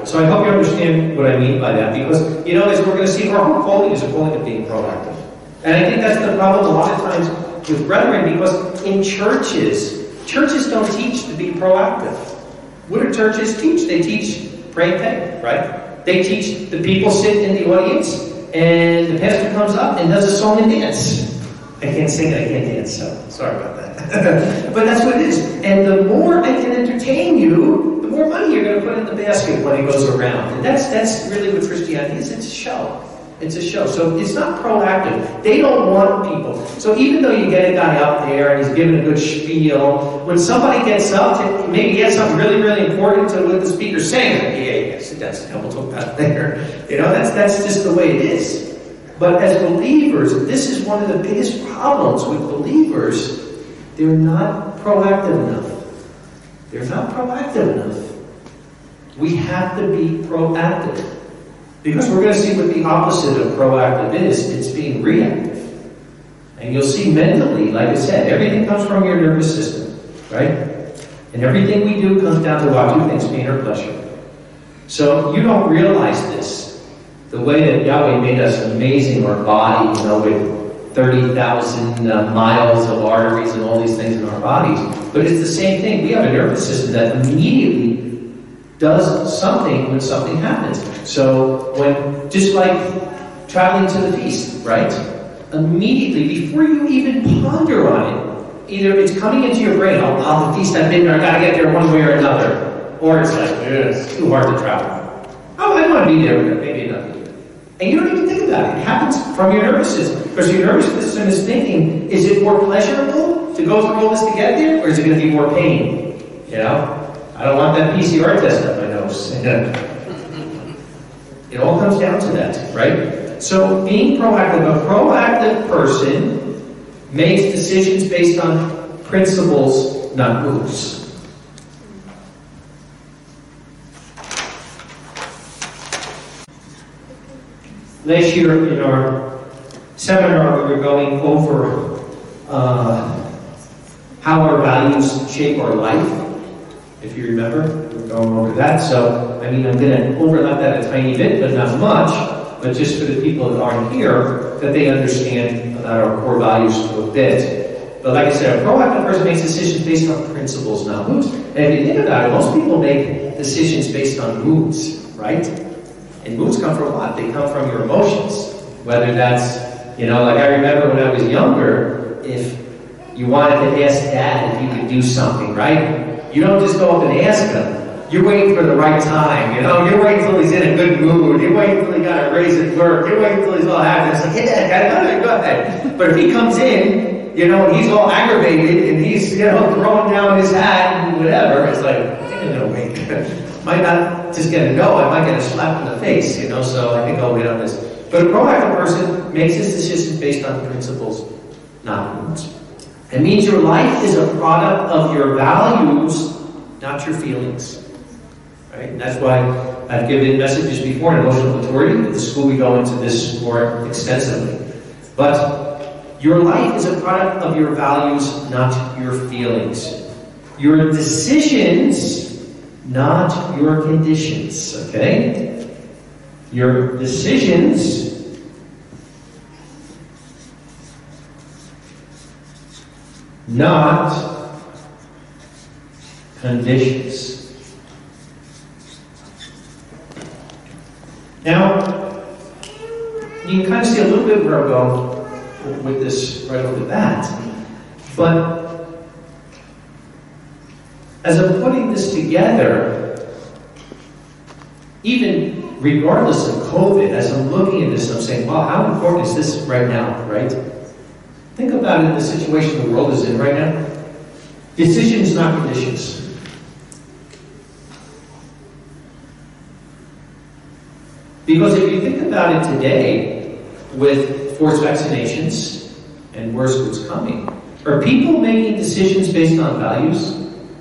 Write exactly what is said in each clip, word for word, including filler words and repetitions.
proactive. So I hope you understand what I mean by that, because, you know, as we're going to see, our whole quality is a quality of being proactive. And I think that's the problem a lot of times with brethren, because in churches, churches don't teach to be proactive. What do churches teach? They teach pray and pay, right? They teach the people sit in the audience, and the pastor comes up and does a song and dance. I can't sing it, I can't dance, so sorry about that. But that's what it is. And the more I can entertain you, the more money you're going to put in the basket when it goes around. And that's that's really what Christianity is. It's a show. It's a show. So it's not proactive. They don't want people. So even though you get a guy up there and he's giving a good spiel, when somebody gets up to maybe he has something really, really important to let the speaker say, yeah, yeah, yeah, sit down, sit down, we'll talk about it later. You know, that's that's just the way it is. But as believers, this is one of the biggest problems with believers. They're not proactive enough. They're not proactive enough. We have to be proactive. Because we're going to see what the opposite of proactive is. It's being reactive. And you'll see mentally, like I said, everything comes from your nervous system, right? And everything we do comes down to what? Two things, pain or pleasure. So you don't realize this. The way that Yahweh made us amazing, our body, you know, with thirty thousand uh, miles of arteries and all these things in our bodies. But it's the same thing. We have a nervous system that immediately does something when something happens. So when, just like traveling to the feast, right? Immediately, before you even ponder on it, either it's coming into your brain, oh, oh the feast I've been there, I gotta get there one way or another. Or it's like, it's too hard to travel. Oh, I want to be there, maybe another. And you don't even think about it. It happens from your nervous system. Because your nervous system is thinking, is it more pleasurable to go through all this to get there? Or is it going to be more pain? You know? I don't want that P C R test up my nose. It all comes down to that, right? So being proactive, a proactive person makes decisions based on principles, not rules. Last year in our seminar, we were going over uh, how our values shape our life. If you remember, we were going over that. So, I mean, I'm going to overlap that a tiny bit, but not much. But just for the people that aren't here, that they understand about our core values to a bit. But like I said, a proactive person makes decisions based on principles, not moods. And if you think about it, most people make decisions based on moods, right? And moods come from what? They come from your emotions. Whether that's, you know, like I remember when I was younger, if you wanted to ask Dad if you could do something, right? You don't just go up and ask him. You're waiting for the right time, you know? You're waiting until he's in a good mood. You're waiting until he got a raise at work. You're waiting until he's all happy. It's like, yeah, Dad, go ahead. But if he comes in, you know, and he's all aggravated, and he's, you know, throwing down his hat and whatever, it's like, I think I'm going to wait. Might not just get a no, I might get a slap in the face, you know, so I think I'll wait on this. But a proactive person makes his decisions based on principles, not moods. It means your life is a product of your values, not your feelings. Right? And that's why I've given messages before in emotional maturity. At the school we go into this more extensively. But your life is a product of your values, not your feelings. Your decisions, not your conditions, okay? Your decisions not conditions. Now, you can kind of see a little bit where I'm going with this right off the bat, but as I'm putting this together, even regardless of COVID, as I'm looking at this, I'm saying, wow, how important is this right now, right? Think about it in the situation the world is in right now. Decisions, not conditions. Because if you think about it today, with forced vaccinations and worse what's coming, are people making decisions based on values?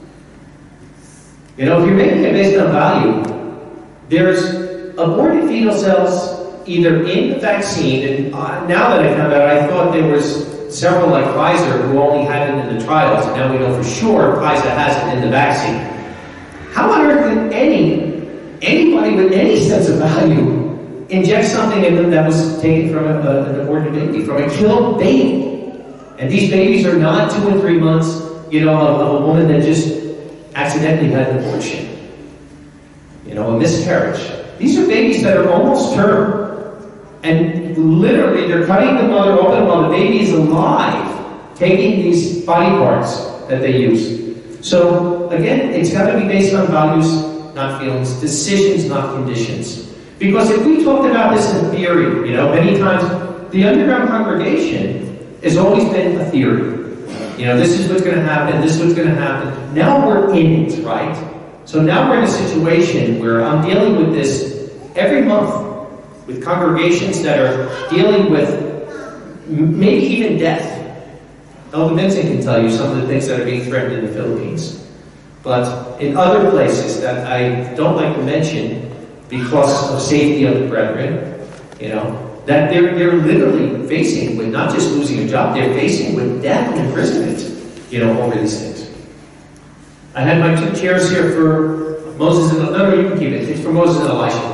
You know, if you're making it based on value, there's aborted fetal cells either in the vaccine, and uh, now that I found out, I thought there was several like Pfizer who only had it in the trials, and now we know for sure Pfizer has it in the vaccine. How on earth can any anybody with any sense of value injects something in them that was taken from a, a, an aborted baby, from a killed baby. And these babies are not two and three months, you know, of, of a woman that just accidentally had an abortion. You know, a miscarriage. These are babies that are almost term. And literally, they're cutting the mother open while the baby is alive, taking these body parts that they use. So, again, it's got to be based on values, not feelings, decisions, not conditions. Because if we talked about this in theory, you know, many times, the underground congregation has always been a theory. You know, this is what's going to happen, this is what's going to happen. Now we're in it, right? So now we're in a situation where I'm dealing with this every month with congregations that are dealing with maybe even death. Elder Vincent can tell you some of the things that are being threatened in the Philippines. But in other places that I don't like to mention because of safety of the brethren, you know, that they're, they're literally facing with not just losing a job, they're facing with death and imprisonment, you know, over these things. I had my two chairs here for Moses and, no, no, you can keep it. It's for Moses and Elisha.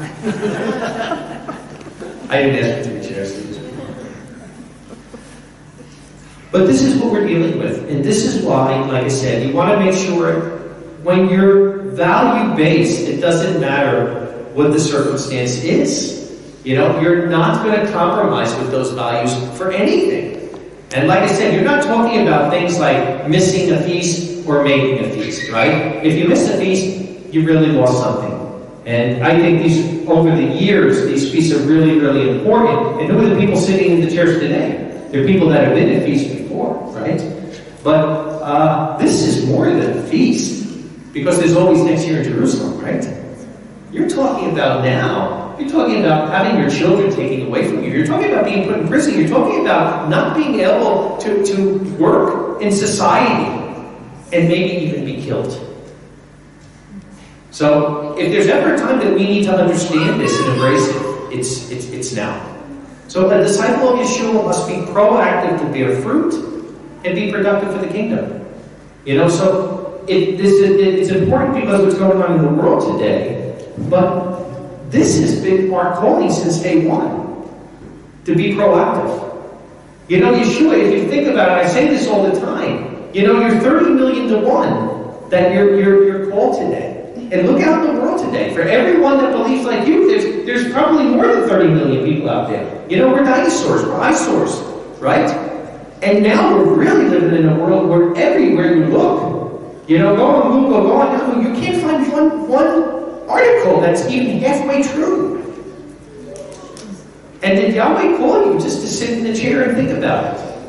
I didn't ask for two chairs. But this is what we're dealing with. And this is why, like I said, you want to make sure when you're value-based, it doesn't matter what the circumstance is. You know, you're not going to compromise with those values for anything. And like I said, you're not talking about things like missing a feast or making a feast, right? If you miss a feast, you really lost something. And I think these, over the years, these feasts are really, really important. And who are the people sitting in the chairs today? They're people that have been at feasts before, right? But uh, this is more than a feast, because there's always next year in Jerusalem, right? You're talking about now. You're talking about having your children taken away from you. You're talking about being put in prison. You're talking about not being able to, to work in society and maybe even be killed. So if there's ever a time that we need to understand this and embrace it, it's, it's, it's now. So a disciple of Yeshua must be proactive to bear fruit and be productive for the kingdom. You know, so it, this, it, it's important because of what's going on in the world today, but this has been our calling since day one, to be proactive. You know, Yeshua, if you think about it, I say this all the time, you know, you're thirty million to one that you're, you're, you're called today. And look out in the world today. For everyone that believes like you, there's, there's probably more than thirty million people out there. You know, we're dinosaurs, we're eyesores, right? And now we're really living in a world where everywhere you look, you know, go on Google, go on Yahoo, you can't find one, one article that's even halfway true. And did Yahweh call you just to sit in the chair and think about it?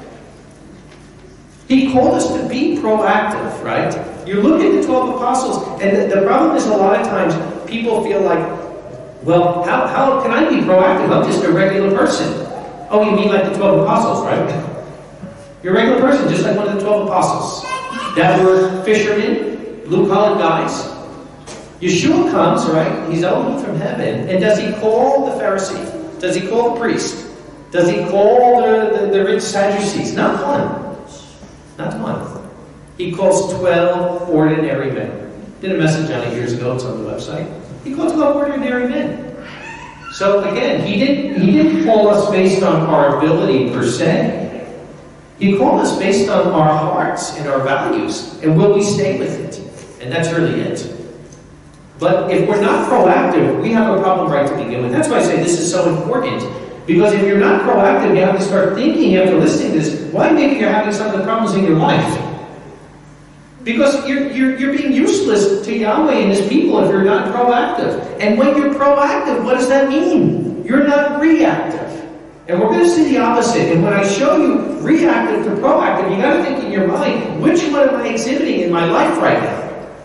He called us to be proactive, right? You look at the twelve apostles, and the, the problem is a lot of times people feel like, well, how, how can I be proactive? I'm just a regular person. Oh, you mean like the twelve apostles, right? You're a regular person, just like one of the twelve apostles. That were fishermen, blue-collar guys. Yeshua comes, right? He's Elohim from heaven. And does he call the Pharisee? Does he call the priest? Does he call the, the, the rich Sadducees? Not one. Not one. He calls twelve ordinary men. Did a message on it years ago. It's on the website. He called twelve ordinary men. So again, he didn't, he didn't call us based on our ability per se. He called us based on our hearts and our values. And will we stay with it? And that's really it. But if we're not proactive, we have a problem right to begin with. That's why I say this is so important. Because if you're not proactive, you have to start thinking after listening to this, why maybe you're having some of the problems in your life? Because you're, you're, you're being useless to Yahweh and His people if you're not proactive. And when you're proactive, what does that mean? You're not reactive. And we're going to see the opposite. And when I show you reactive to proactive, you got to think in your mind, which one am I exhibiting in my life right now?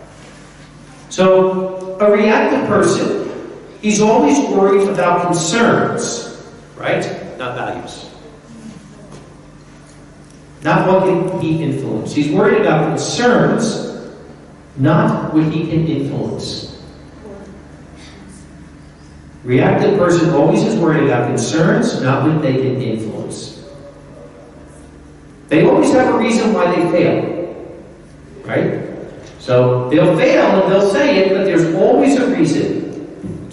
So, a reactive person, he's always worried about concerns, right? Not values. Not what can he influence. He's worried about concerns, not what he can influence. Reactive person always is worried about concerns, not what they can influence. They always have a reason why they fail, right? So they'll fail and they'll say it, but there's always a reason.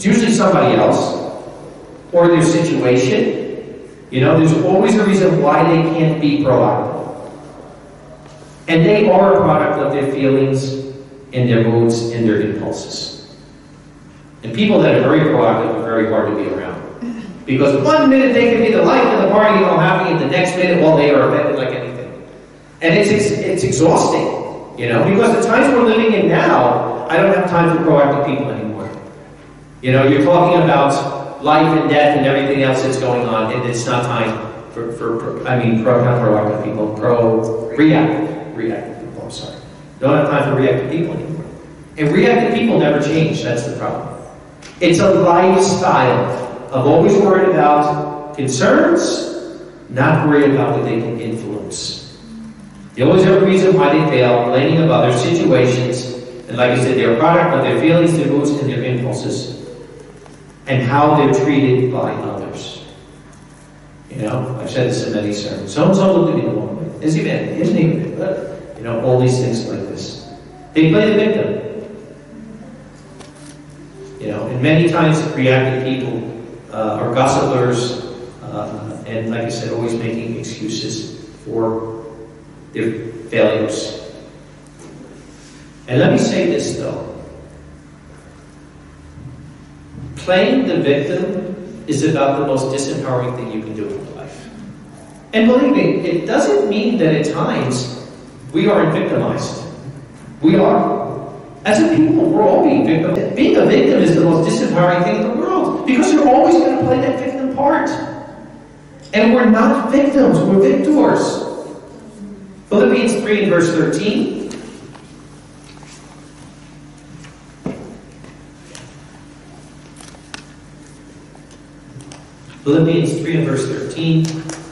It's usually somebody else or their situation. You know, there's always a reason why they can't be proactive. And they are a product of their feelings and their moods and their impulses. And people that are very proactive are very hard to be around. Because one minute they can be the life of the party and all happy, and the next minute, well, they are offended like anything. And it's, it's, it's exhausting, you know, because the times we're living in now, I don't have time for proactive people anymore. You know, you're talking about life and death and everything else that's going on, and it's not time for, for, for I mean, pro, not proactive people, pro-reactive, reactive people, I'm sorry. Don't have time for reactive people anymore. And reactive people never change, that's the problem. It's a lifestyle of always worried about concerns, not worried about what they can influence. They always have a reason why they fail, blaming of other situations, and like I said, they're a product of their feelings, their moods, and their impulses, and how they're treated by others. You know, I've said this in many sermons. So-and-so looked at me the wrong way. Is he bad? Isn't he bad? You know, all these things like this. They play the victim. You know, and many times reactive people uh, are gossipers, uh, and like I said, always making excuses for their failures. And let me say this though. Playing the victim is about the most disempowering thing you can do in life. And believe me, it doesn't mean that at times we aren't victimized. We are. As a people, we're all being victims. Being a victim is the most disempowering thing in the world because you're always going to play that victim part. And we're not victims, we're victors. Philippians three and verse thirteen. Philippians three and verse thirteen.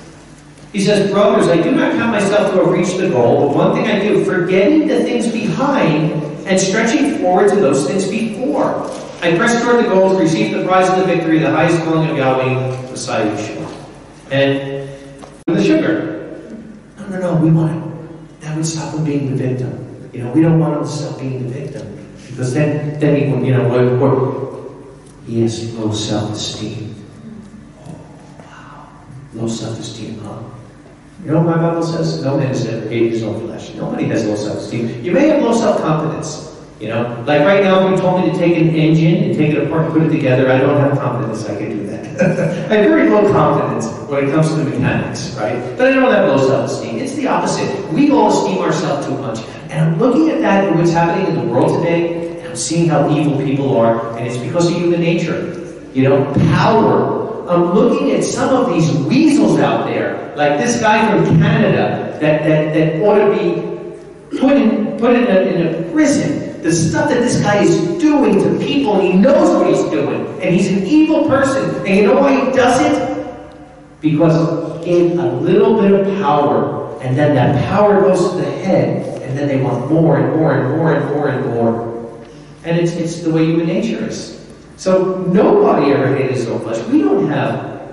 He says, brothers, I do not count myself to have reached the goal, but one thing I do, forgetting the things behind and stretching forward to those things before. I press toward the goal to receive the prize of the victory, the highest calling of Yahweh, Messiah Yeshua. And the sugar. No, no, no, we want it. That would stop him being the victim. You know, we don't want him to stop being the victim. Because then, then he would, you know, we're, we're, he has low self-esteem. Oh, wow. Low self-esteem, huh? You know what my Bible says? No man has ever hated his own flesh. Nobody has low self-esteem. You may have low self-confidence. You know, like right now, if you told me to take an engine and take it apart and put it together, I don't have confidence I can do that. I have very low confidence when it comes to mechanics, right? But I don't have low self-esteem. It's the opposite. We all esteem ourselves too much. And I'm looking at that and what's happening in the world today, and I'm seeing how evil people are, and it's because of human nature. You know, power. I'm looking at some of these weasels out there, like this guy from Canada that, that, that ought to be put in, put in, a, in a prison. The stuff that this guy is doing to people, and he knows what he's doing, and he's an evil person. And you know why he does it? Because he gave a little bit of power, and then that power goes to the head, and then they want more and more and more and more and more. And it's, it's the way human nature is. So nobody ever hated his own flesh. We don't have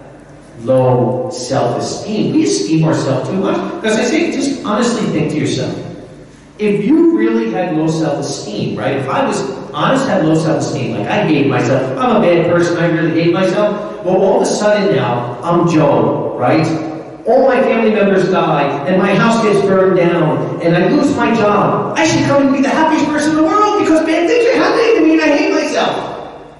low self-esteem. We esteem ourselves too much. Because I say, just honestly think to yourself. If you really had low self-esteem, right? If I was honest, had low self-esteem, like I hate myself, I'm a bad person, I really hate myself. Well, all of a sudden now, I'm Job, right? All my family members die, and my house gets burned down, and I lose my job. I should come and be the happiest person in the world because bad things are happening to me and I hate myself.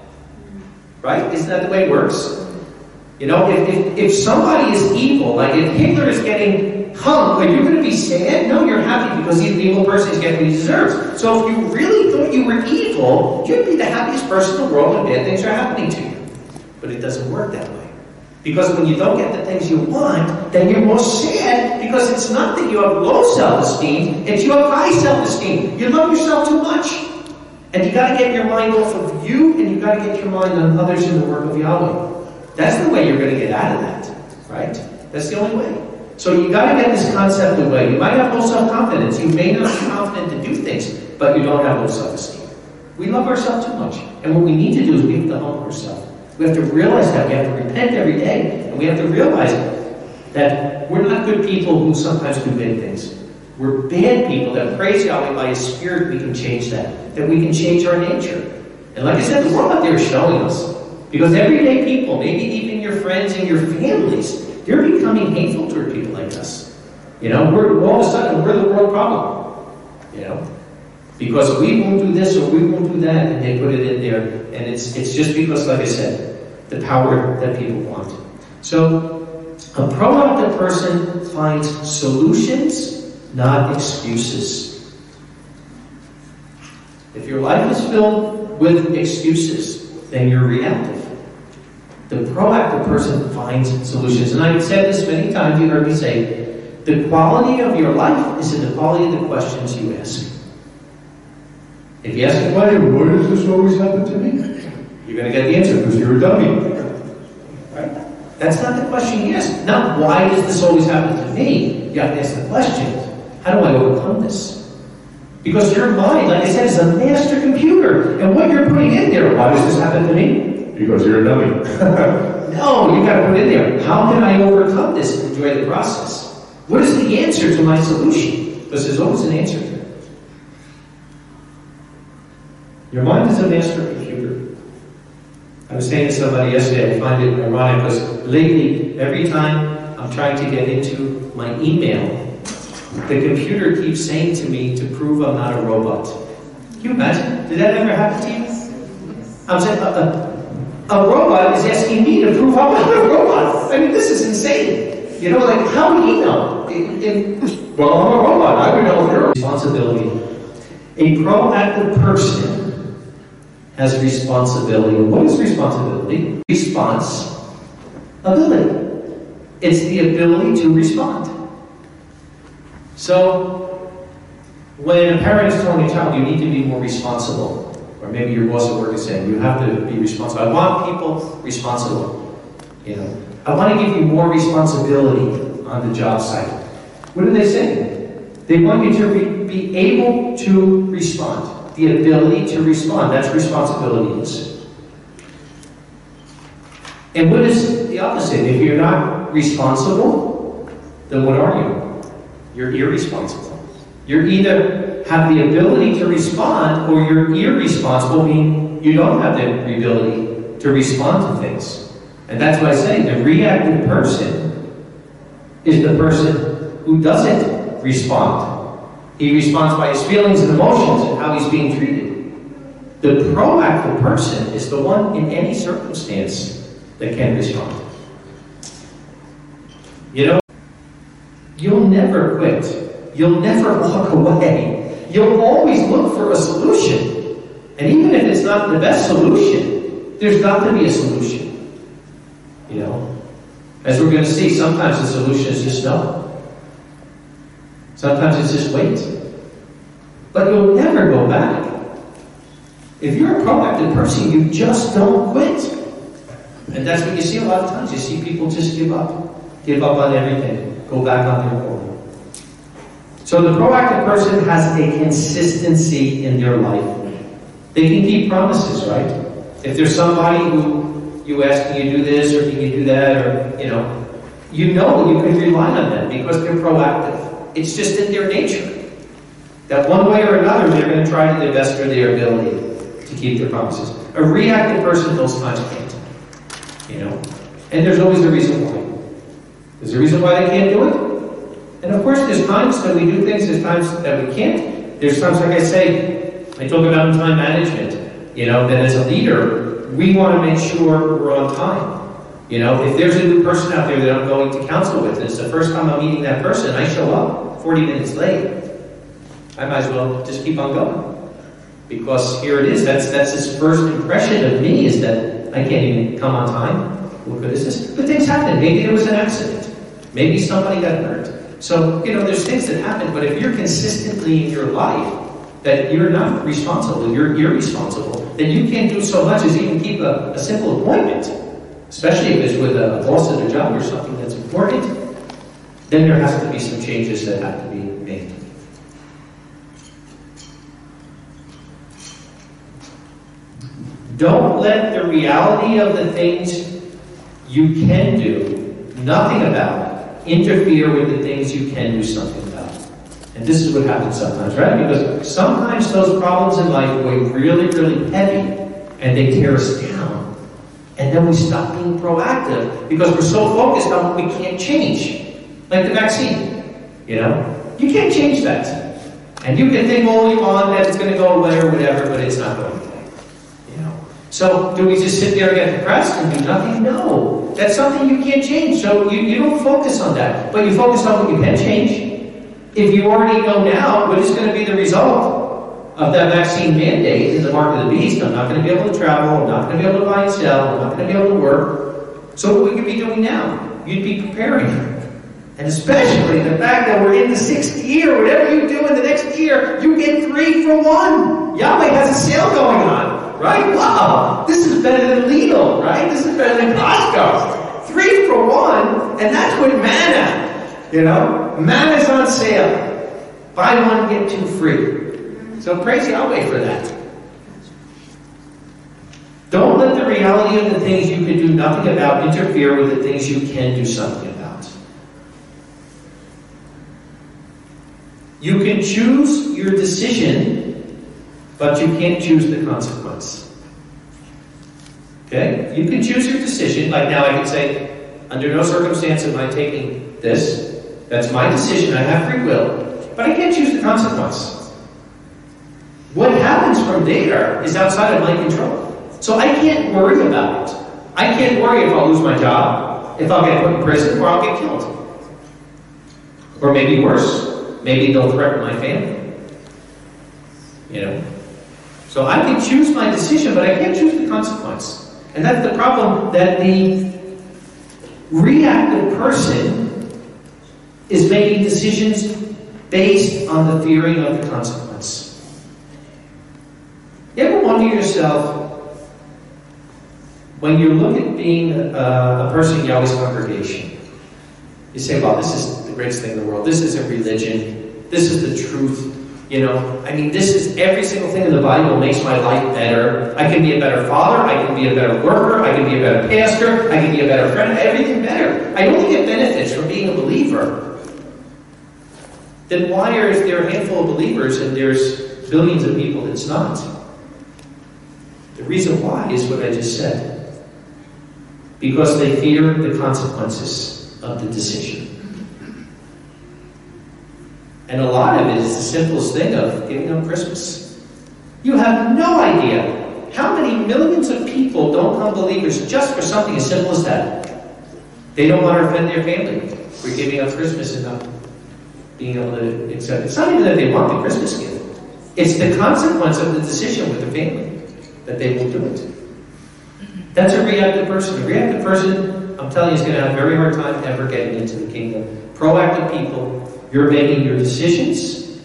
Right? Isn't that the way it works? You know, if, if, if somebody is evil, like if Hitler is getting hung, are you going to be sad? No, you're happy because he's an evil person, he's getting what he deserves. So if you really thought you were evil, you'd be the happiest person in the world when bad things are happening to you. But it doesn't work that way. Because when you don't get the things you want, then you're more sad because it's not that you have low self-esteem, it's you have high self-esteem. You love yourself too much. And you got to get your mind off of you, and you got to get your mind on others in the work of Yahweh. That's the way you're going to get out of that, right? That's the only way. So you got to get this concept away. You might have low self-confidence. You may not be confident to do things, but you don't have low self-esteem. We love ourselves too much. And what we need to do is we have to humble ourselves. We have to realize that. We have to repent every day. And we have to realize that we're not good people who sometimes do bad things. We're bad people that praise Yahweh by His Spirit. We can change that. That we can change our nature. And like I said, the world out there is showing us. Because everyday people, maybe even your friends and your families, they're becoming hateful toward people like us. You know, we're all of a sudden, we're the world problem. You know? Because we won't do this or we won't do that, and they put it in there. And it's, it's just because, like I said, the power that people want. So, a proactive person finds solutions, not excuses. If your life is filled with excuses, then you're reactive. The proactive person finds solutions. And I've said this many times, you heard me say, the quality of your life is in the quality of the questions you ask. If you ask a question, why does this always happen to me? You're going to get the answer, because you're a dummy. Right? That's not the question you ask. Not why does this always happen to me? You have to ask the question, how do I overcome this? Because your mind, like I said, is a master computer. And what you're putting in there, why does this happen to me? Because you're a dummy. No, you got to put in there, how can I overcome this and enjoy the process? What is the answer to my solution? Because there's always an answer to it. Your mind is a master computer. I was saying to somebody yesterday, I find it ironic because lately, every time I'm trying to get into my email, the computer keeps saying to me to prove I'm not a robot. Can you imagine? Did that ever happen to you? I'm saying, a, a, a robot is asking me to prove I'm not a robot. I mean, this is insane. You know, like, how would he know? It, it, well, I'm a robot. I would know your responsibility. A proactive person has responsibility. What is responsibility? Response ability. It's the ability to respond. So, when a parent is telling a child, you need to be more responsible, or maybe your boss at work is saying, you have to be responsible. I want people responsible. You know, I want to give you more responsibility on the job site. What are they saying? They want you to re be able to respond. The ability to respond. That's responsibility is. And what is the opposite? If you're not responsible, then what are you? You're irresponsible. You're either have the ability to respond or you're irresponsible, meaning you don't have the ability to respond to things. And that's why I say the reactive person is the person who doesn't respond. He responds by his feelings and emotions and how he's being treated. The proactive person is the one in any circumstance that can respond. You know, you'll never quit. You'll never walk away. You'll always look for a solution. And even if it's not the best solution, there's got to be a solution. You know, as we're going to see, sometimes the solution is just no. Sometimes it's just wait. But you'll never go back. If you're a proactive person, you just don't quit. And that's what you see a lot of times. You see people just give up. Give up on everything. Go back on their own. So the proactive person has a consistency in their life. They can keep promises, right? If there's somebody who you ask, can you do this or can you do that, or, you know, you know you can rely on them because they're proactive. It's just in their nature. That one way or another, they're going to try to the best of their ability to keep their promises. A reactive person, those times can't. You know? And there's always a reason why. There's a reason why they can't do it. And of course, there's times that we do things, there's times that we can't. There's times, like I say, I talk about time management. You know, that as a leader, we want to make sure we're on time. You know, if there's a new person out there that I'm going to counsel with, and it's the first time I'm meeting that person, I show up forty minutes late, I might as well just keep on going. Because here it is, that's that's his first impression of me, is that I can't even come on time. What good is this? But things happen. Maybe it was an accident. Maybe somebody got hurt. So, you know, there's things that happen, but if you're consistently in your life that you're not responsible, you're irresponsible, then you can't do so much as even keep a, a simple appointment. Especially if it's with a boss at a job or something that's important, then there has to be some changes that have to be made. Don't let the reality of the things you can do nothing about interfere with the things you can do something about. And this is what happens sometimes, right? Because sometimes those problems in life weigh really, really heavy, and they tear us down. And then we stop being proactive because we're so focused on what we can't change. Like the vaccine, you know? You can't change that. And you can think all you want that it's going to go away or whatever, but it's not going away. You know? So do we just sit there and get depressed and do nothing? No. That's something you can't change. So you, you don't focus on that, but you focus on what you can change. If you already know now what is going to be the result of that vaccine mandate in the mark of the beast, I'm not going to be able to travel, I'm not going to be able to buy and sell, I'm not going to be able to work. So what would you be doing now? You'd be preparing. And especially the fact that we're in the sixth year, whatever you do in the next year, you get three for one. Yahweh has a sale going on, right? Wow, this is better than Lidl, right? This is better than Costco. Three for one, and that's with manna, you know? Manna's on sale. Buy one, get two free. So praise Yahweh for that. Don't let the reality of the things you can do nothing about interfere with the things you can do something about. You can choose your decision, but you can't choose the consequence. Okay? You can choose your decision. Like now I can say, under no circumstance am I taking this. That's my decision. I have free will. But I can't choose the consequence. What happens from there is outside of my control. So I can't worry about it. I can't worry if I'll lose my job, if I'll get put in prison, or I'll get killed. Or maybe worse, maybe they'll threaten my family. You know? So I can choose my decision, but I can't choose the consequence. And that's the problem, that the reactive person is making decisions based on the fearing of the consequence. You ever wonder yourself, when you look at being a, a person in Yahweh's congregation, you say, well, this is the greatest thing in the world. This isn't religion. This is the truth. You know, I mean, this is every single thing in the Bible makes my life better. I can be a better father. I can be a better worker. I can be a better pastor. I can be a better friend. Everything better. I only get benefits from being a believer. Then why are there a handful of believers and there's billions of people that's not? The reason why is what I just said. Because they fear the consequences of the decision. And a lot of it is the simplest thing of giving up Christmas. You have no idea how many millions of people don't become believers just for something as simple as that. They don't want to offend their family for giving up Christmas and not being able to accept it. It's not even that they want the Christmas gift. It's the consequence of the decision with the family that they will do it. That's a reactive person. A reactive person, I'm telling you, is going to have a very hard time ever getting into the kingdom. Proactive people, you're making your decisions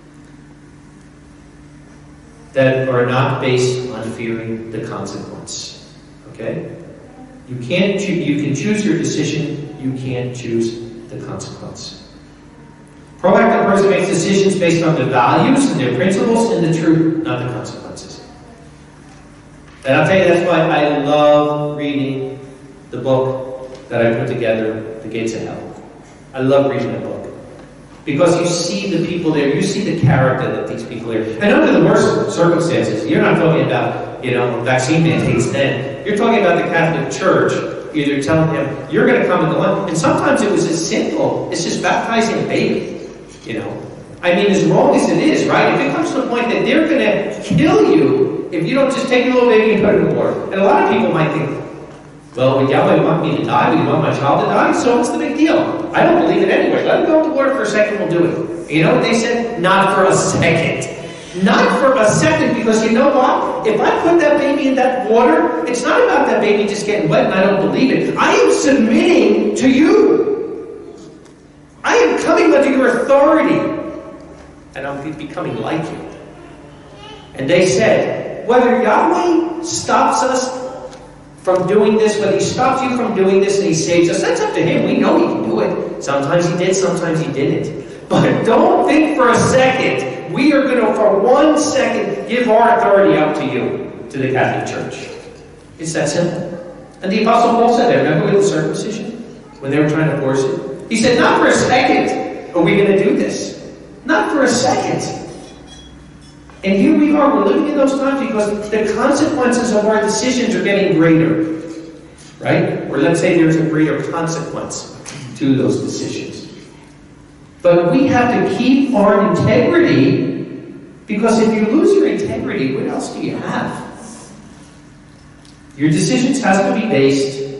that are not based on fearing the consequence. Okay? You can't cho- you can choose your decision, you can't choose the consequence. Proactive person makes decisions based on the values and their principles and the truth, not the consequences. And I'll tell you, that's why I love reading the book that I put together, The Gates of Hell. I love reading the book. Because you see the people there, you see the character that these people are. And under the worst circumstances, you're not talking about, you know, vaccine mandates then. You're talking about the Catholic Church either telling them, you're going to come into one. And sometimes it was as simple as just baptizing a baby, you know. I mean, as wrong as it is, right? If it comes to the point that they're going to kill you if you don't just take your little baby and put it in the water. And a lot of people might think, well, would Yahweh want me to die? Would he want my child to die? So what's the big deal? I don't believe it anyway. Let him go in the water for a second, we'll do it. You know what they said? Not for a second. Not for a second, because you know what? If I put that baby in that water, it's not about that baby just getting wet and I don't believe it. I am submitting to you. I am coming under your authority. And I'm becoming like you. And they said, whether Yahweh stops us from doing this, whether he stops you from doing this and he saves us, that's up to him. We know he can do it. Sometimes he did, sometimes he didn't. But don't think for a second, we are going to, for one second, give our authority up to you, to the Catholic Church. It's that simple. And the Apostle Paul said that. Remember with the circumcision? When they were trying to force it? He said, not for a second are we going to do this. Not for a second. And here we are, we're living in those times because the consequences of our decisions are getting greater. Right? Or let's say there's a greater consequence to those decisions. But we have to keep our integrity, because if you lose your integrity, what else do you have? Your decisions have to be based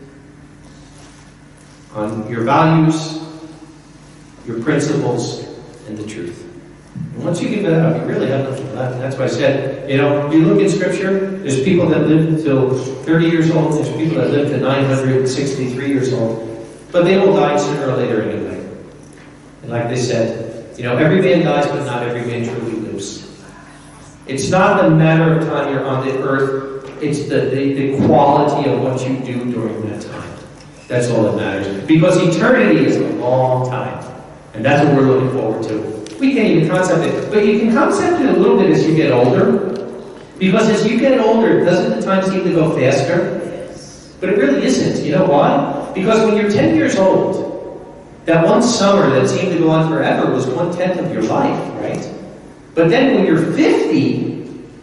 on your values, your principles, and the truth. And once you give that up, you really have nothing left. And that's why I said, you know, you look in Scripture, there's people that live until thirty years old, there's people that live to nine hundred sixty-three years old, but they all die sooner or later anyway. And like they said, you know, every man dies, but not every man truly lives. It's not the matter of time you're on the earth, it's the, the, the quality of what you do during that time. That's all that matters. Because eternity is a long time. And that's what we're looking forward to. We can't even concept it. But you can concept it a little bit as you get older. Because as you get older, doesn't the time seem to go faster? But it really isn't. You know why? Because when you're ten years old, that one summer that seemed to go on forever was one-tenth of your life, right? But then when you're fifty,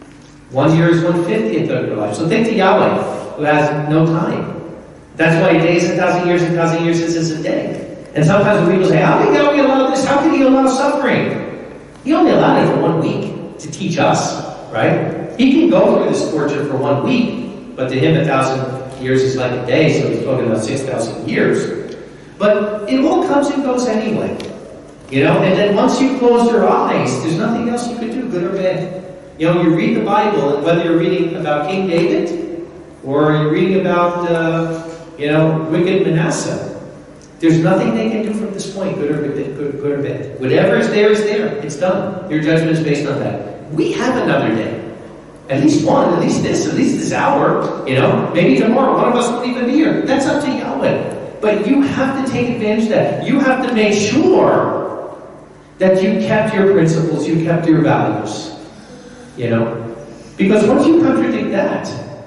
one year is one-fiftieth of your life. So think to Yahweh, who has no time. That's why a day is a thousand years, and a thousand years is a day. And sometimes when people say, how did Yahweh allow this? How could he allow suffering? He only allowed it for one week to teach us, right? He can go through this torture for one week, but to him a thousand years is like a day, so he's talking about six thousand years. But it all comes and goes anyway. You know, and then once you close your eyes, there's nothing else you can do, good or bad. You know, you read the Bible, and whether you're reading about King David, or you're reading about, uh, you know, wicked Manasseh, there's nothing they can do from this point, good or, good, good or bad. Whatever is there is there. It's done. Your judgment is based on that. We have another day. At least one, at least this, at least this hour. You know, maybe tomorrow one of us won't even be here. That's up to Yahweh. But you have to take advantage of that. You have to make sure that you kept your principles, you kept your values. You know? Because once you contradict that,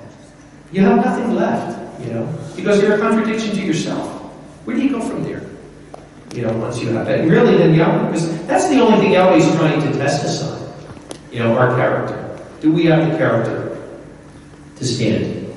you have nothing left. You know? Because you're a contradiction to yourself. Where do you go from there? You know, once you have that. And really, then Yahweh, because that's the only thing Yahweh is trying to test us on. You know, our character. Do we have the character to stand?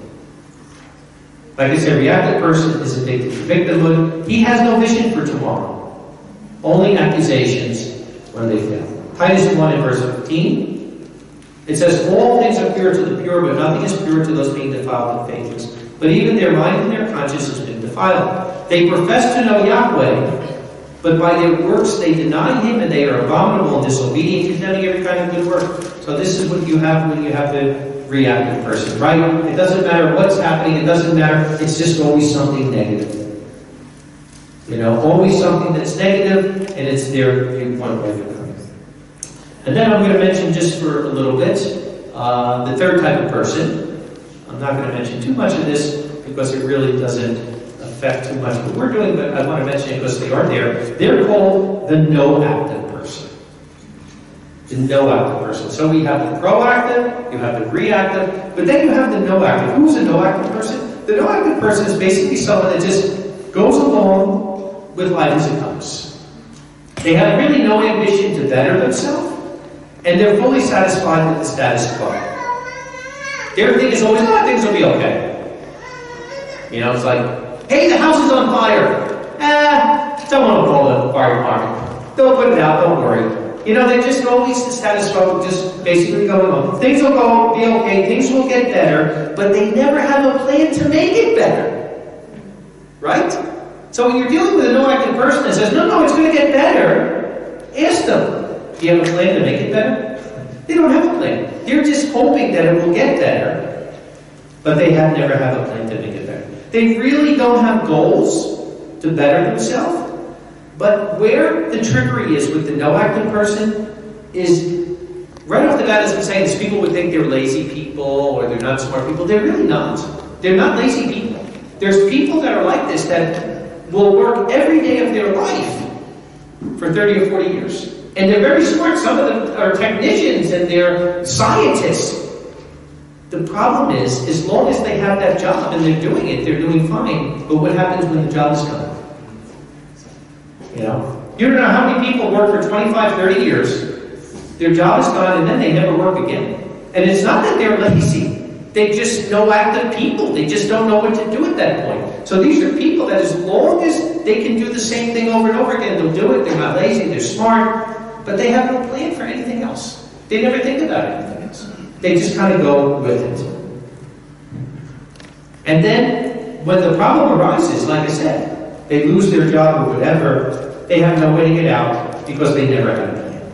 Like I said, a reactive person is addicted to victimhood. He has no vision for tomorrow. Only accusations when they fail. Titus one in verse fifteen. It says, all things are pure to the pure, but nothing is pure to those being defiled and faithless. But even their mind and their conscience has been defiled. They profess to know Yahweh, but by their works they deny Him, and they are abominable and disobedient, condemning every kind of good work. So this is what you have when you have the reactive person, right? It doesn't matter what's happening, it doesn't matter, it's just always something negative. You know, always something that's negative, and it's their viewpoint right there. And then I'm going to mention just for a little bit, uh, the third type of person. I'm not going to mention too much of this, because it really doesn't affect too much what we're doing, but I want to mention it because they are there. They're called the no-active person. The no-active person. So we have the proactive, you have the reactive, but then you have the no-active. Who's a no-active person? The no-active person is basically someone that just goes along with life as it comes. They have really no ambition to better themselves, and they're fully satisfied with the status quo. Their thing is always, oh, things will be okay. You know, it's like, hey, the house is on fire. Ah, someone will call the fire department. Don't put it out, don't worry. You know, they're just always the status quo, just basically going on. Things will go, be okay, things will get better, but they never have a plan to make it better. Right? So when you're dealing with a no-active person that says, no, no, it's going to get better, ask them, do you have a plan to make it better? They don't have a plan. They're just hoping that it will get better, but they have never have a plan to make it better. They really don't have goals to better themselves. But where the trickery is with the no-active person is, right off the bat, as I'm saying, is people would think they're lazy people or they're not smart people. They're really not. They're not lazy people. There's people that are like this that will work every day of their life for thirty or forty years. And they're very smart. Some of them are technicians and they're scientists. The problem is, as long as they have that job and they're doing it, they're doing fine. But what happens when the job is done? You know? You don't know how many people work for twenty-five, thirty years, Their job is gone, and then they never work again. And it's not that they're lazy. They're just no active people. They just don't know what to do at that point. So these are people that as long as they can do the same thing over and over again, they'll do it. They're not lazy, they're smart, but they have no plan for anything else. They never think about anything else. They just kind of go with it. And then, when the problem arises, like I said, they lose their job or whatever, they have no way to get out because they never had a plan.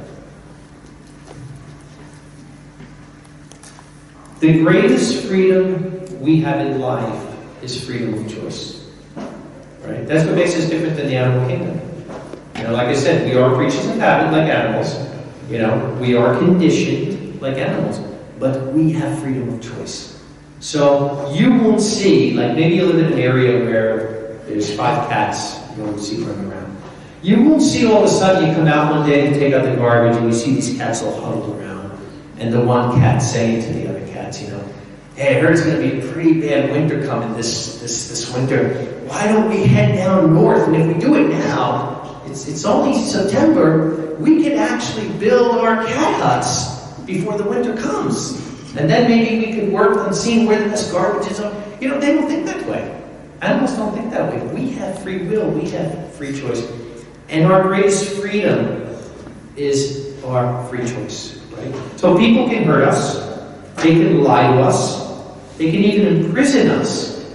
The greatest freedom we have in life is freedom of choice. Right? That's what makes us different than the animal kingdom. You know, like I said, we are creatures of habit like animals. You know, we are conditioned like animals, but we have freedom of choice. So you won't see, like maybe you live in an area where there's five cats you won't see running around. You won't see all of a sudden you come out one day to take out the garbage and you see these cats all huddled around. And the one cat saying to the other cats, you know, hey, I heard it's going to be a pretty bad winter coming this, this, this winter. Why don't we head down north? And if we do it now, it's, it's only September, we can actually build our cat huts before the winter comes. And then maybe we can work on seeing where this garbage is. You know, they don't think that way. Animals don't think that way. We have free will. We have free choice. And our greatest freedom is our free choice. Right? So people can hurt us. They can lie to us. They can even imprison us.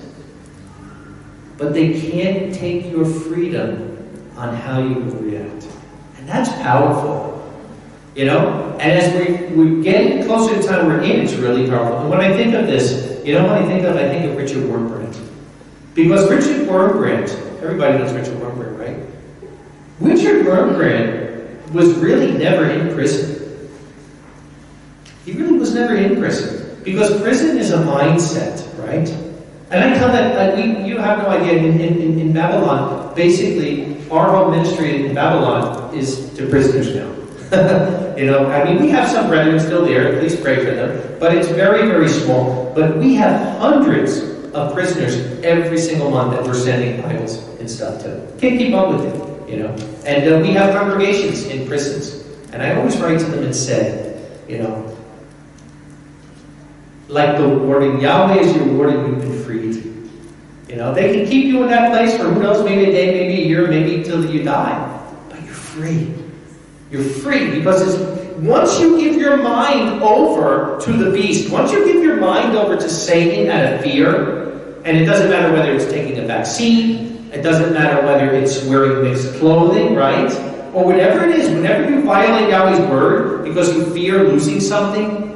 But they can't take your freedom on how you will react. And that's powerful. You know? And as we, we get closer to the time we're in, it's really powerful. And when I think of this, you know what I think of? I think of Richard Wurmbrand. Because Richard Wurmbrand, everybody knows Richard Wurmbrand, right? Richard Wurmbrand was really never in prison. He really was never in prison. Because prison is a mindset, right? And I tell that, uh, we, you have no idea, in, in, in Babylon, basically, our whole ministry in Babylon is to prisoners now. You know, I mean, we have some brethren still there, please pray for them, but it's very, very small. But we have hundreds of prisoners every single month that we're sending Bibles and stuff to. Can't keep up with it, you know. And uh, we have congregations in prisons. And I always write to them and say, you know, like the warning, Yahweh is your warning, you've been freed. You know, they can keep you in that place for who knows, maybe a day, maybe a year, maybe till you die. But you're free. You're free because it's, once you give your mind over to the beast, once you give your mind over to Satan out of fear, and it doesn't matter whether it's taking a vaccine, it doesn't matter whether it's wearing mixed clothing, right? Or whatever it is, whenever you violate Yahweh's word because you fear losing something,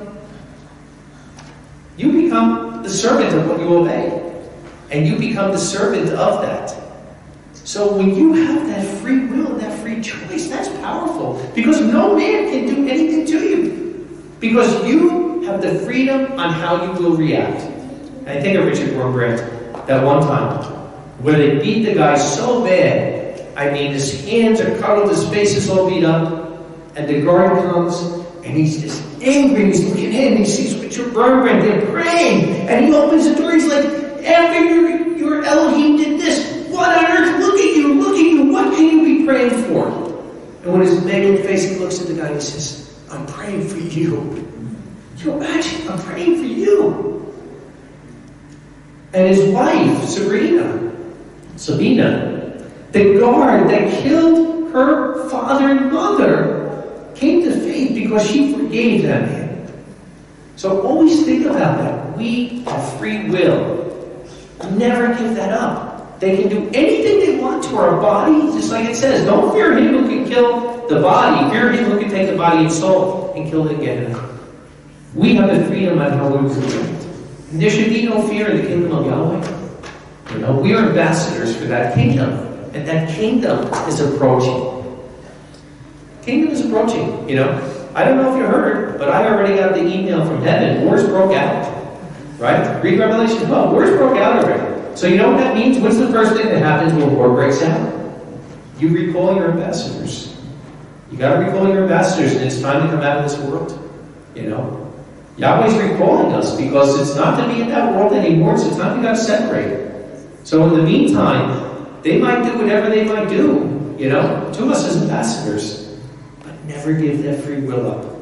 you become the servant of what you obey. And you become the servant of that. So when you have that free will and that free choice, that's powerful. Because no man can do anything to you. Because you have the freedom on how you will react. And I think of Richard Wurmbrand, that one time, where they beat the guy so bad, I mean, his hands are cuddled, his face is all beat up, and the guard comes, and he's just angry, he's looking in, and he sees Richard Wurmbrand, they're praying, and he opens the door, he's like, after your, your Elohim did this, what on earth? Look at you, look at you, what can you be praying for? And when his mangled face, he looks at the guy and he says, I'm praying for you. Can you imagine? I'm praying for you. And his wife, Sabrina, Sabina, the guard that killed her father and mother, came to faith because she forgave that man. So always think about that. We have free will. Never give that up. They can do anything they want to our body, just like it says. Don't fear him who can kill the body. Fear him who can take the body and soul and kill it again. We have the freedom on how we react. And there should be no fear in the kingdom of Yahweh. You know, we are ambassadors for that kingdom. And that kingdom is approaching. Kingdom is approaching, you know. I don't know if you heard, but I already got the email from heaven. Wars broke out. Right? Read Revelation twelve. Wars broke out already. So you know what that means? What's the first thing that happens when war breaks out? You recall your ambassadors. You got to recall your ambassadors, and it's time to come out of this world. You know? Yahweh's recalling us because it's not to be in that world anymore. It's time we got to separate. So in the meantime, they might do whatever they might do, you know, to us as ambassadors. But never give that free will up.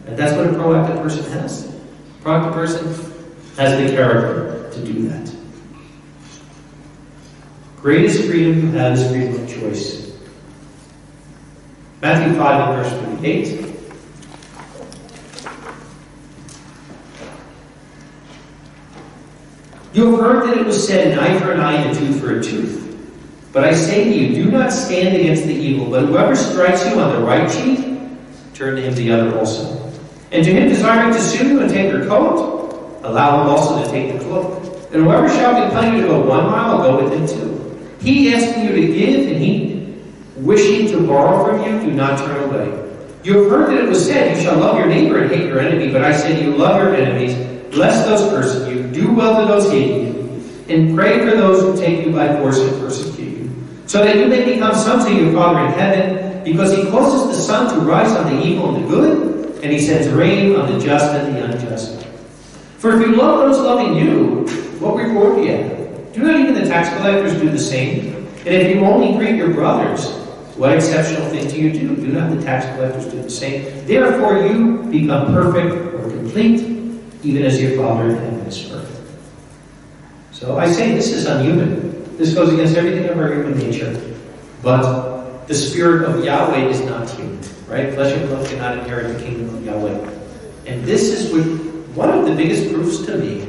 And that's what a proactive person has. A proactive person has the character to do that. Greatest freedom you have is freedom of choice. Matthew five and verse thirty-eight. You have heard that it was said, an eye for an eye and a tooth for a tooth. But I say to you, do not stand against the evil, but whoever strikes you on the right cheek, turn to him the other also. And to him desiring to sue you and take your coat, allow him also to take the cloak. And whoever shall compel you to go one mile, go with him two. He asking you to give, and he wishing to borrow from you, do not turn away. You have heard that it was said, you shall love your neighbor and hate your enemy. But I say to you, love your enemies, bless those persecute you, do well to those hate you, and pray for those who take you by force and persecute you, so that you may become sons of your Father in heaven, because he causes the sun to rise on the evil and the good, and he sends rain on the just and the unjust. For if you love those loving you, what reward do you have? Do not even the tax collectors do the same? And if you only greet your brothers, what exceptional thing do you do? Do not the tax collectors do the same? Therefore you become perfect or complete, even as your Father in heaven is perfect. So I say this is unhuman. This goes against everything of our human nature. But the Spirit of Yahweh is not human, right? Flesh and blood cannot inherit the kingdom of Yahweh. And this is what, one of the biggest proofs to me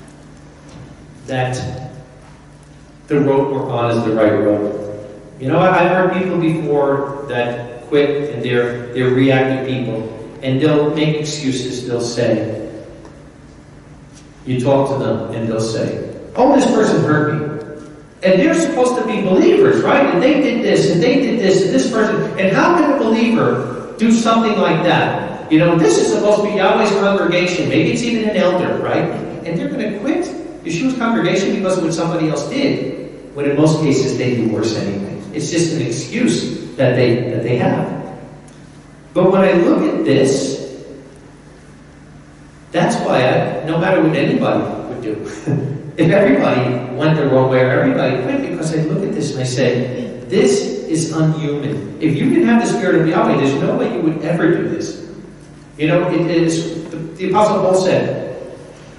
that the road we're on is the right road. You know, I've heard people before that quit, and they're, they're reactive people, and they'll make excuses. They'll say, you talk to them, and they'll say, oh, this person hurt me. And they're supposed to be believers, right? And they did this, and they did this, and this person. And how can a believer do something like that? You know, this is supposed to be Yahweh's congregation. Maybe it's even an elder, right? And they're going to quit Yeshua's congregation because of what somebody else did, when in most cases they do worse anyway. It's just an excuse that they, that they have. But when I look at this, that's why I, no matter what anybody would do, if everybody went the wrong way or everybody quit, because I look at this and I say, this is unhuman. If you didn't have the Spirit of Yahweh, there's no way you would ever do this. You know, it is, the, the Apostle Paul said,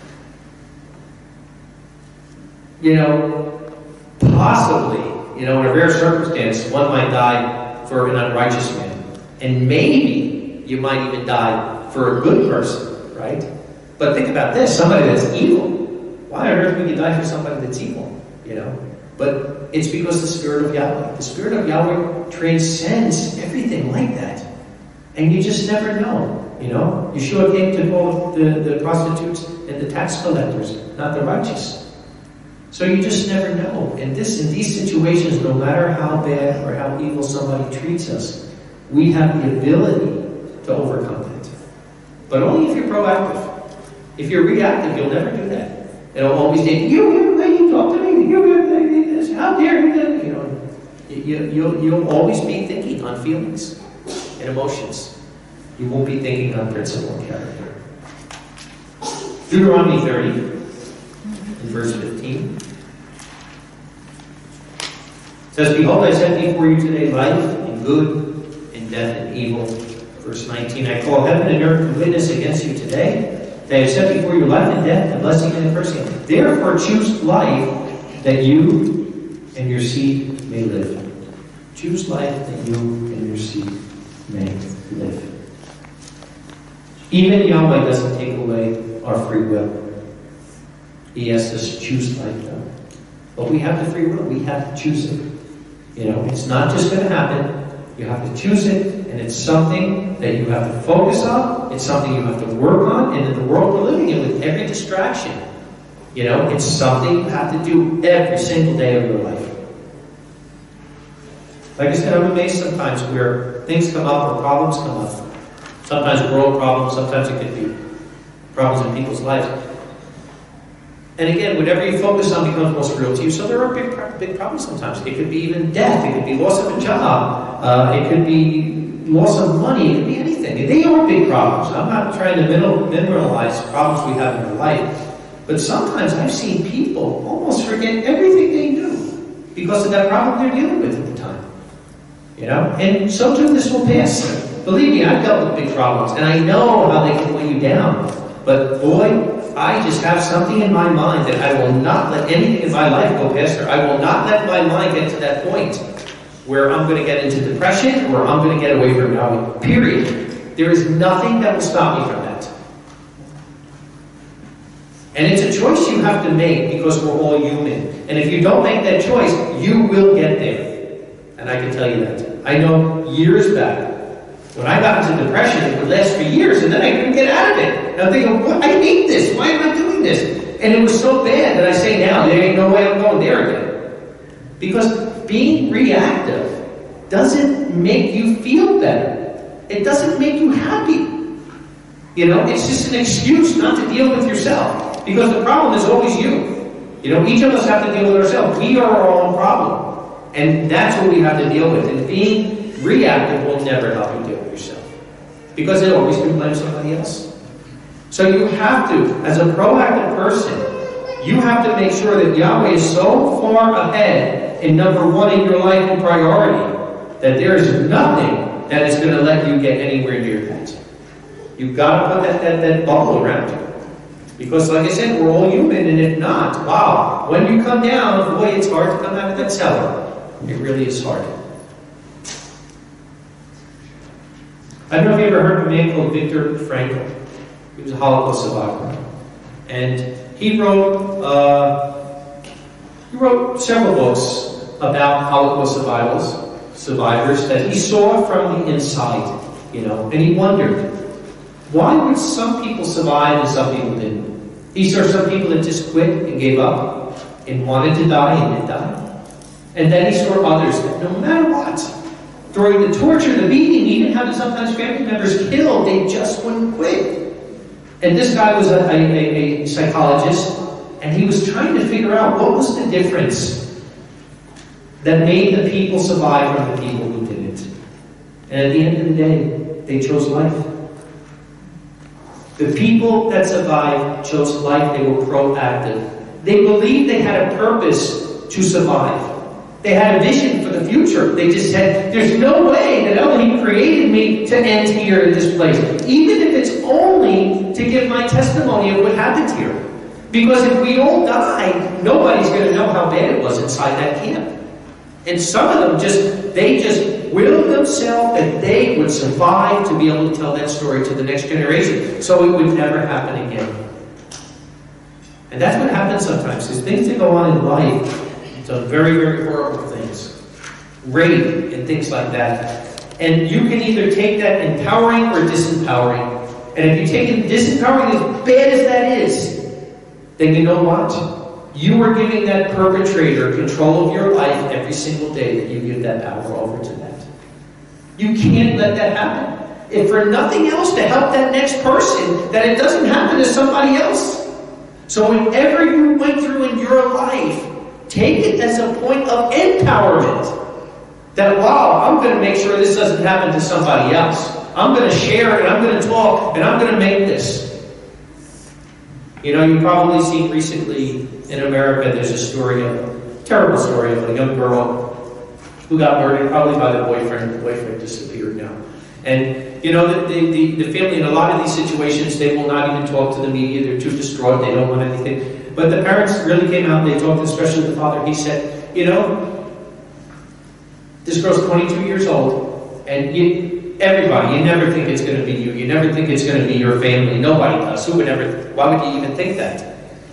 you know, possibly, you know, in a rare circumstance, one might die for an unrighteous man. And maybe you might even die for a good person, right? But think about this, somebody that's evil. Why on earth would you die for somebody that's evil? You know? But it's because the Spirit of Yahweh. The Spirit of Yahweh transcends everything like that. And you just never know. You know? Yeshua came to call the, the prostitutes and the tax collectors, not the righteous. So you just never know. And this, in these situations, no matter how bad or how evil somebody treats us, we have the ability to overcome that. But only if you're proactive. If you're reactive, you'll never do that. It'll always say, you, you, you talk to me, you, you, this, how dare you, you know. You, you'll, you'll always be thinking on feelings and emotions. You won't be thinking on principle and character. Deuteronomy thirty, in verse fifteen. It says, behold, I set before you today life and good, and death and evil. Verse nineteen, I call heaven and earth to witness against you today. They have set before you life and death, and blessing and cursing. Therefore choose life, that you and your seed may live. Choose life, that you and your seed may live. Even Yahweh doesn't take away our free will. He asks us to choose life, though. But we have the free will. We have to choose it. You know, it's not just going to happen. You have to choose it, and it's something that you have to focus on. It's something you have to work on. And in the world we're living in, with every distraction, you know, it's something you have to do every single day of your life. Like I said, I'm amazed sometimes where things come up or problems come up. Sometimes world problems, sometimes it could be problems in people's lives. And again, whatever you focus on becomes most real to you. So there are big, big problems sometimes. It could be even death. It could be loss of a job. Uh, it could be loss of money. It could be anything. They are big problems. I'm not trying to minimalize problems we have in our life. But sometimes I've seen people almost forget everything they knew because of that problem they're dealing with at the time. You know? And so too, this will pass. Believe me, I've dealt with big problems, and I know how they can weigh you down. But boy, I just have something in my mind that I will not let anything in my life go past her. I will not let my mind get to that point where I'm going to get into depression or I'm going to get away from Yahweh. Period. There is nothing that will stop me from that. And it's a choice you have to make because we're all human. And if you don't make that choice, you will get there. And I can tell you that. I know years back, when I got into depression, it would last for years, and then I couldn't get out of it. And I'm thinking, what? I hate this. Why am I doing this? And it was so bad that I say now, there ain't no way I'm going there again. Because being reactive doesn't make you feel better. It doesn't make you happy. You know, it's just an excuse not to deal with yourself. Because the problem is always you. You know, each of us have to deal with ourselves. We are our own problem. And that's what we have to deal with. And being reactive will never help you deal with yourself. Because it always can blame somebody else. So you have to, as a proactive person, you have to make sure that Yahweh is so far ahead in number one in your life and priority that there is nothing that is going to let you get anywhere near that. You've got to put that, that, that bubble around you. Because like I said, we're all human, and if not, wow, when you come down, boy, it's hard to come out of that cellar. It really is hard. I don't know if you ever heard of a man called Viktor Frankl. He was a Holocaust survivor. And he wrote, uh, he wrote several books about Holocaust survivors, survivors that he saw from the inside, you know, and he wondered, why would some people survive and some people didn't? He saw some people that just quit and gave up and wanted to die and didn't die. And then he saw others that no matter what, during the torture, the beating, even having sometimes family members killed, they just wouldn't quit. And this guy was a, a, a psychologist, and he was trying to figure out what was the difference that made the people survive from the people who didn't. And at the end of the day, they chose life. The people that survived chose life. They were proactive. They believed they had a purpose to survive. They had a vision for the future. They just said, there's no way that Elohim created me to end here in this place. Even if it's only to give my testimony of what happened here. Because if we all die, nobody's going to know how bad it was inside that camp. And some of them just, they just willed themselves that they would survive to be able to tell that story to the next generation. So it would never happen again. And that's what happens sometimes. There's things that go on in life. Some very, very horrible things. Rape and things like that. And you can either take that empowering or disempowering. And if you take it disempowering, as bad as that is, then you know what? You are giving that perpetrator control of your life every single day that you give that power over to that. You can't let that happen. If for nothing else to help that next person, that it doesn't happen to somebody else. So whenever you went through in your life, take it as a point of empowerment. That, wow, I'm going to make sure this doesn't happen to somebody else. I'm going to share it, and I'm going to talk, and I'm going to make this. You know, you've probably seen recently in America, there's a story, a terrible story of a young girl who got murdered, probably by the boyfriend. The boyfriend disappeared now. And, you know, the, the, the family in a lot of these situations, they will not even talk to the media. They're too distraught. They don't want anything. But the parents really came out and they talked, especially the father. He said, you know, this girl's twenty-two years old, and you, everybody, you never think it's going to be you. You never think it's going to be your family. Nobody does. Who would ever, why would you even think that?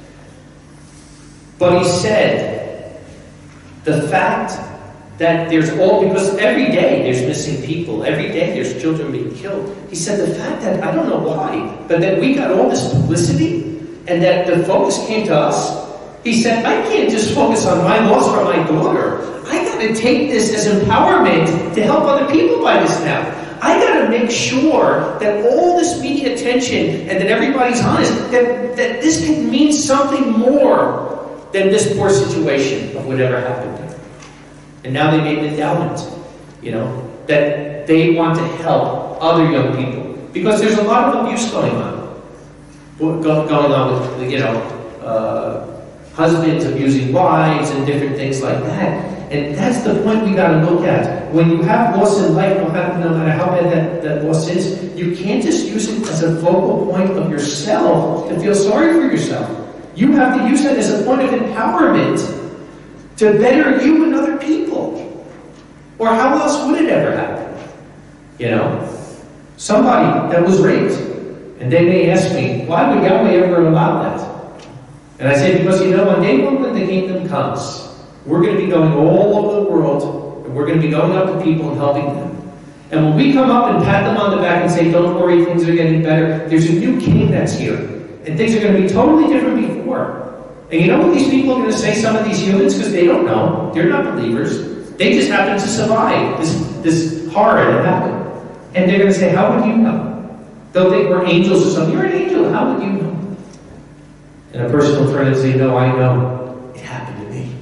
But he said, the fact that there's all, because every day there's missing people, every day there's children being killed. He said the fact that, I don't know why, but that we got all this publicity and that the focus came to us. He said, I can't just focus on my loss for my daughter. I got to take this as empowerment to help other people by this now. I got to make sure that all this media attention and that everybody's honest, that, that this can mean something more than this poor situation of whatever happened. And now they made an endowment, you know, that they want to help other young people. Because there's a lot of abuse going on. Going on with, you know, uh, husbands abusing wives and different things like that. And that's the point we got to look at. When you have loss in life, no matter, no matter how bad that, that loss is, you can't just use it as a focal point of yourself to feel sorry for yourself. You have to use it as a point of empowerment to better you and other people. Or how else would it ever happen? You know? Somebody that was raped, and they may ask me, why would Yahweh ever allow that? And I say, because you know, on day one when the kingdom comes, we're going to be going all over the world, and we're going to be going up to people and helping them. And when we come up and pat them on the back and say, don't worry, things are getting better, there's a new king that's here. And things are going to be totally different before. And you know what these people are going to say, some of these humans? Because they don't know. They're not believers. They just happen to survive this, this horror that happened. And they're going to say, how would you know? They'll think we're angels or something. You're an angel. How would you know? And a person will turn and say, no, I know. It happened to me.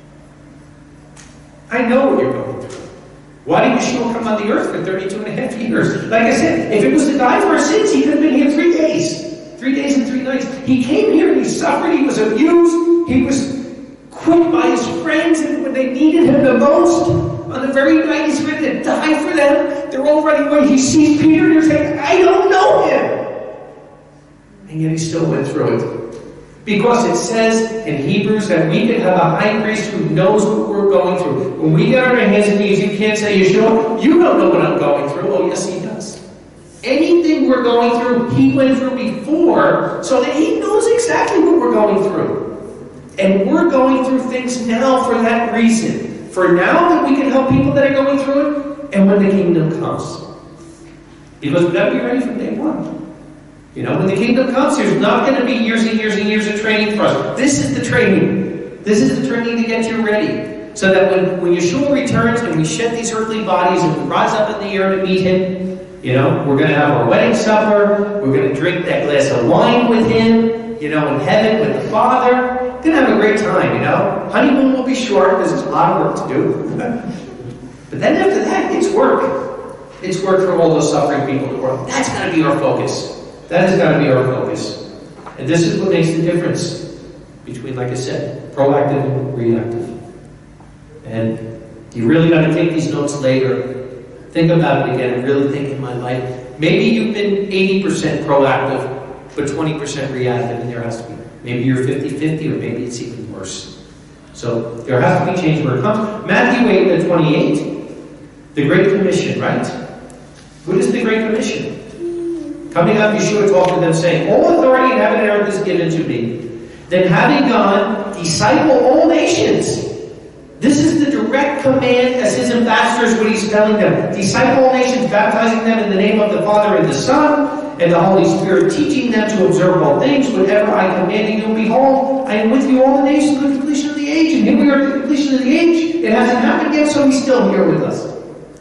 I know what you're going through. Why did Yeshua come on the earth for thirty-two and a half years? Like I said, if it was to die for our sins, he could have been here three days. Three days and three nights. He came here and he suffered. He was abused. He was quit by his friends and when they needed him the most. On the very night he's ready to die for them, they're all running away. He sees Peter and he's saying, I don't know him. And yet he still went through it. Because it says in Hebrews that we can have a high priest who knows what we're going through. When we get on our hands and knees, you can't say, Yeshua, you don't know what I'm going through. Oh, yes, he does. Anything we're going through, he went through before, so that he knows exactly what we're going through. And we're going through things now for that reason. For now that we can help people that are going through it, and when the kingdom comes. Because we've got to be ready from day one. You know, when the kingdom comes, there's not going to be years and years and years of training for us. This is the training. This is the training to get you ready. So that when, when Yeshua returns and we shed these earthly bodies and we rise up in the air to meet him, you know, we're going to have our wedding supper. We're going to drink that glass of wine with him, you know, in heaven with the Father. We're going to have a great time, you know. Honeymoon will be short because there's a lot of work to do. But then after that, it's work. It's work for all those suffering people in the world. That's got to be our focus. That has got to be our focus. And this is what makes the difference between, like I said, proactive and reactive. And you really got to take these notes later. Think about it again. Really think in my life. Maybe you've been eighty percent proactive, but twenty percent reactive, and there has to be. Maybe you're fifty fifty, or maybe it's even worse. So there has to be change where it comes. Matthew eight twenty-eight, the Great Commission, right? What is the Great Commission? Coming up, Yeshua talked to them, saying, all authority in heaven and earth is given to me. Then having gone, disciple all nations. This is the direct command as his ambassadors, what he's telling them. Disciple all nations, baptizing them in the name of the Father and the Son, and the Holy Spirit, teaching them to observe all things, whatever I commanded you. And behold, I am with you all the days to the completion of the age. And here we are at the completion of the age. It hasn't happened yet, so he's still here with us.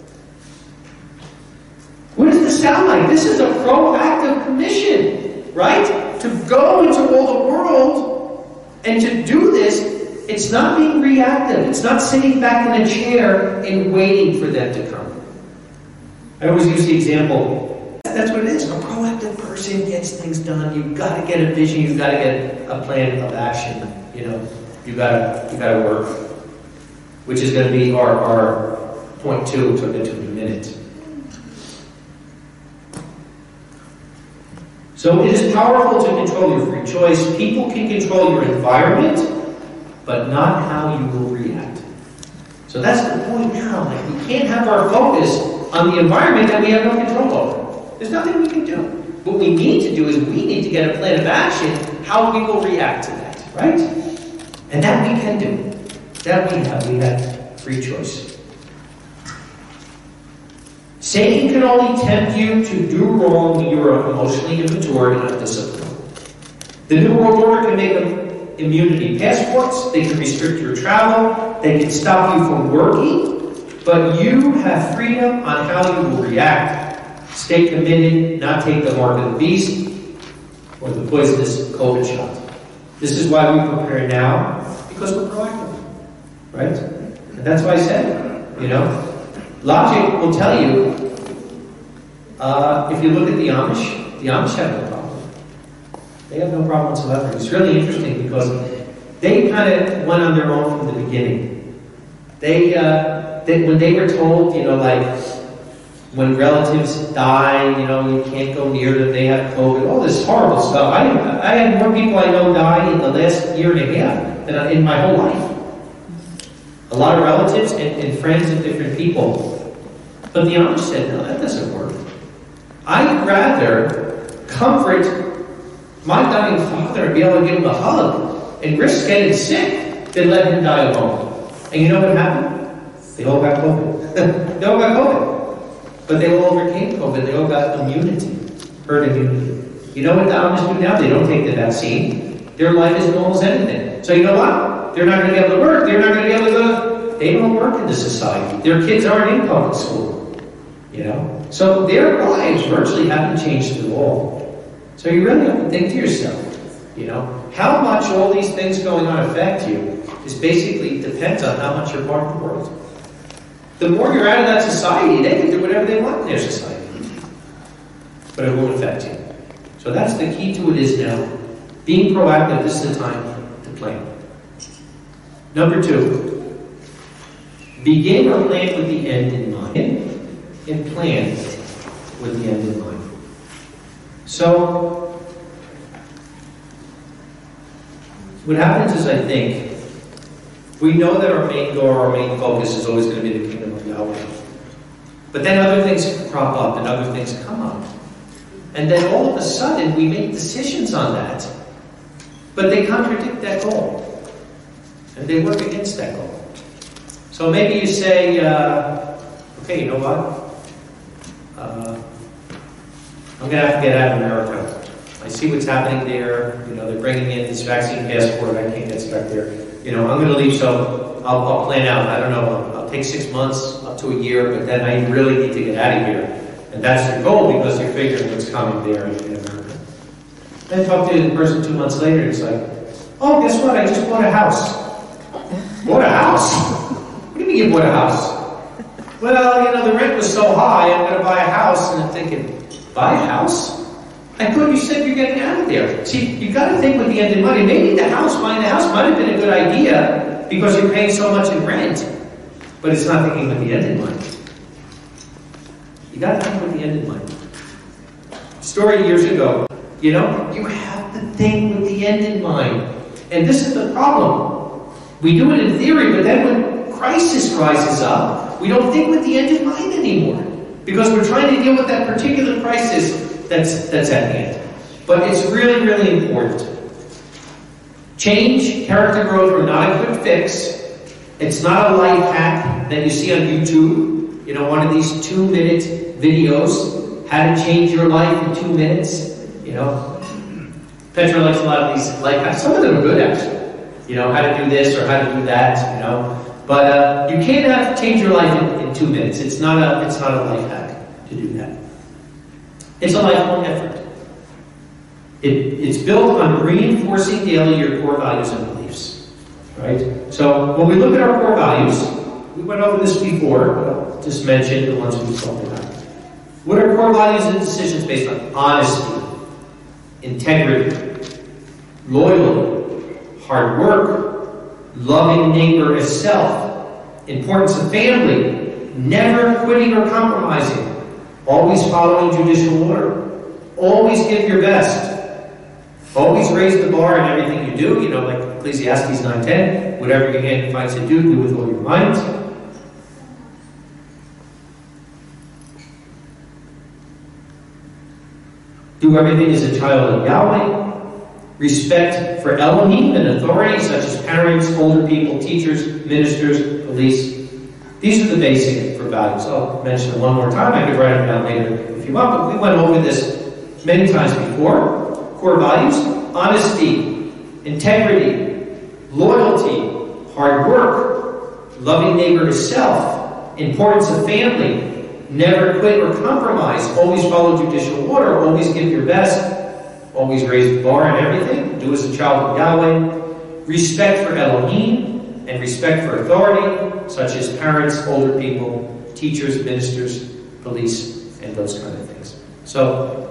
What does this sound like? This is a proactive commission, right? To go into all the world and to do this. It's not being reactive. It's not sitting back in a chair and waiting for them to come. I always use the example. That's what it is. A proactive person gets things done. You've got to get a vision. You've got to get a plan of action. You know, you got to you got to work, which is going to be our our point two. We'll get to in a minute. So it is powerful to control your free choice. People can control your environment, but not how you will react. So that's the point now. Like, we can't have our focus on the environment that we have no control over. There's nothing we can do. What we need to do is we need to get a plan of action how we will react to that, right? And that we can do. That we have. We have free choice. Satan can only tempt you to do wrong when you are emotionally immature and undisciplined. The New World Order can make them immunity passports, they can restrict your travel, they can stop you from working, but you have freedom on how you will react. Stay committed, not take the mark of the beast or the poisonous COVID shot. This is why we prepare now, because we're proactive, right? And that's why I said, you know, logic will tell you, uh, if you look at the Amish, the Amish have no problem. They have no problem whatsoever. It's really interesting because they kind of went on their own from the beginning. They, uh, they, when they were told, you know, like, when relatives die, you know, you can't go near them, they have COVID, all this horrible stuff. I, I had more people I know die in the last year and a half than in my whole life. A lot of relatives and, and friends of different people. But the Amish said, no, that doesn't work. I'd rather comfort my dying father and be able to give him a hug and risk getting sick than let him die alone. And you know what happened? They all got COVID. They all got COVID. But they all overcame COVID. They all got immunity, herd immunity. You know what the Amish do now? They don't take the vaccine. Their life is normal as anything. So you know what? They're not going to be able to work. They're not going to be able to go. They don't work in this society. Their kids aren't in public school. You know? So their lives virtually haven't changed at all. So you really have to think to yourself, you know, how much all these things going on affect you is basically depends on how much you're part of the world. The more you're out of that society, they can do whatever they want in their society. But it won't affect you. So that's the key to it is now. Being proactive, this is the time to plan. Number two, begin or plan with the end in mind. And plan with the end in mind. So, what happens is, I think, we know that our main goal, our main focus is always going to be the kingdom of Yahweh. But then other things crop up and other things come up. And then all of a sudden, we make decisions on that, but they contradict that goal. And they work against that goal. So maybe you say, uh, okay, you know what? Uh, I'm going to have to get out of America. I see what's happening there. You know, they're bringing in this vaccine passport. I can't get stuck there. You know, I'm going to leave, so I'll, I'll plan out. I don't know. I'll, I'll take six months up to a year, but then I really need to get out of here. And that's your goal because you're figuring what's coming there in America. Then talk to the person two months later. It's like, oh, guess what? I just bought a house. Bought a house? What do you mean you bought a house? Well, you know, the rent was so high, I'm going to buy a house. And I'm thinking, buy a house? I thought you said you're getting out of there. See, you got to think with the end in money. Maybe the house, buying the house might have been a good idea because you're paying so much in rent. But it's not thinking with the end in mind. You got to think with the end in mind. Story years ago, you know, you have to think with the end in mind. And this is the problem. We do it in theory, but then when crisis rises up, we don't think with the end in mind anymore. Because we're trying to deal with that particular crisis that's, that's at hand. But it's really, really important. Change, character growth are not a quick fix. It's not a life hack that you see on YouTube. You know, one of these two-minute videos, how to change your life in two minutes. You know, Petra likes a lot of these life hacks. Some of them are good, actually. You know, how to do this or how to do that, you know. But uh, you can't have to change your life in, in two minutes. It's not a, it's not a life hack to do that. It's a lifelong effort. It, it's built on reinforcing daily your core values and beliefs. Right? So when we look at our core values, we went over this before, but I'll just mention the ones we talked about. What are core values and decisions based on? Honesty, integrity, loyalty, hard work, loving neighbor as self, importance of family, never quitting or compromising, always following judicial order, always give your best, always raise the bar in everything you do, you know, like Ecclesiastes nine ten, whatever your hand finds to do, do with all your might. Do everything as a child of Yahweh. Respect for Elohim and authority, such as parents, older people, teachers, ministers, police. These are the basic for values. I'll mention them one more time. I could write them down later if you want, but we went over this many times before. Core values: honesty, integrity, loyalty, hard work, loving neighbor as self, importance of family, never quit or compromise, always follow judicial order, always give your best, always raise the bar in everything, do as a child of Yahweh, respect for Elohim, and respect for authority, such as parents, older people, teachers, ministers, police, and those kind of things. So,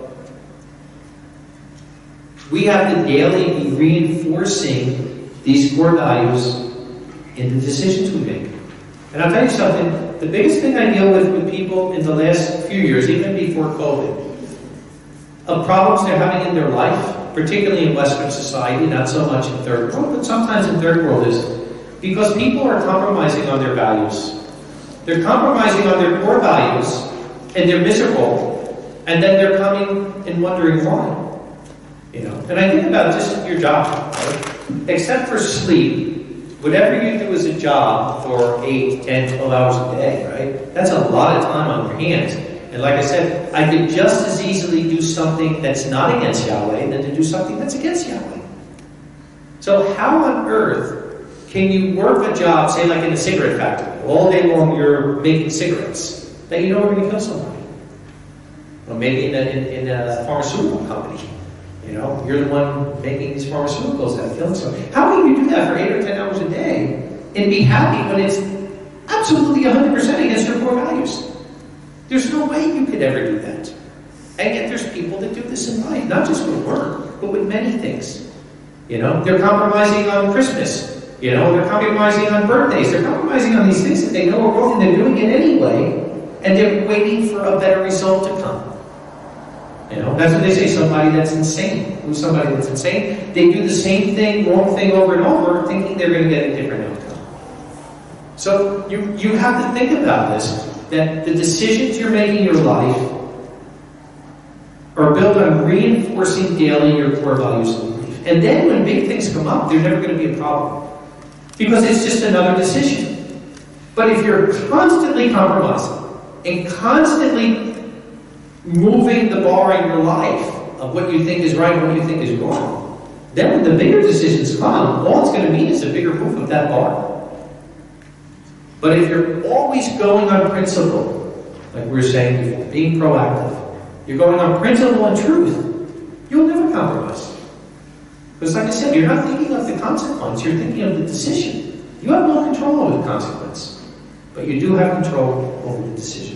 we have to daily be reinforcing these core values in the decisions we make. And I'll tell you something, the biggest thing I deal with with people in the last few years, even before COVID, of problems they're having in their life, particularly in Western society, not so much in third world, but sometimes in third world, is because people are compromising on their values. They're compromising on their core values, and they're miserable, and then they're coming and wondering why. You know, and I think about just your job, right? Except for sleep, whatever you do as a job for eight, ten, twelve hours a day, right? That's a lot of time on your hands. And like I said, I could just as easily do something that's not against Yahweh than to do something that's against Yahweh. So how on earth can you work a job, say like in a cigarette factory, all day long you're making cigarettes, that you know are going to kill somebody? Or maybe in a, in, in a pharmaceutical company. You know, you're the one making these pharmaceuticals that are killing somebody. How can you do that for eight or ten hours a day and be happy when it's absolutely one hundred percent against your core values? There's no way you could ever do that. And yet there's people that do this in life, not just with work, but with many things. You know, they're compromising on Christmas. You know, they're compromising on birthdays. They're compromising on these things that they know are wrong, and they're doing it anyway, and they're waiting for a better result to come. You know, that's what they say, somebody that's insane. Who's somebody that's insane? They do the same thing, wrong thing over and over, thinking they're going to get a different outcome. So you, you have to think about this, that the decisions you're making in your life are built on reinforcing daily your core values and belief. And then when big things come up, they're never going to be a problem. Because it's just another decision. But if you're constantly compromising and constantly moving the bar in your life of what you think is right and what you think is wrong, then when the bigger decisions come, all it's going to mean is a bigger move of that bar. But if you're always going on principle, like we were saying before, being proactive, you're going on principle and truth, you'll never compromise. Because like I said, you're not thinking of the consequence, you're thinking of the decision. You have no control over the consequence, but you do have control over the decision.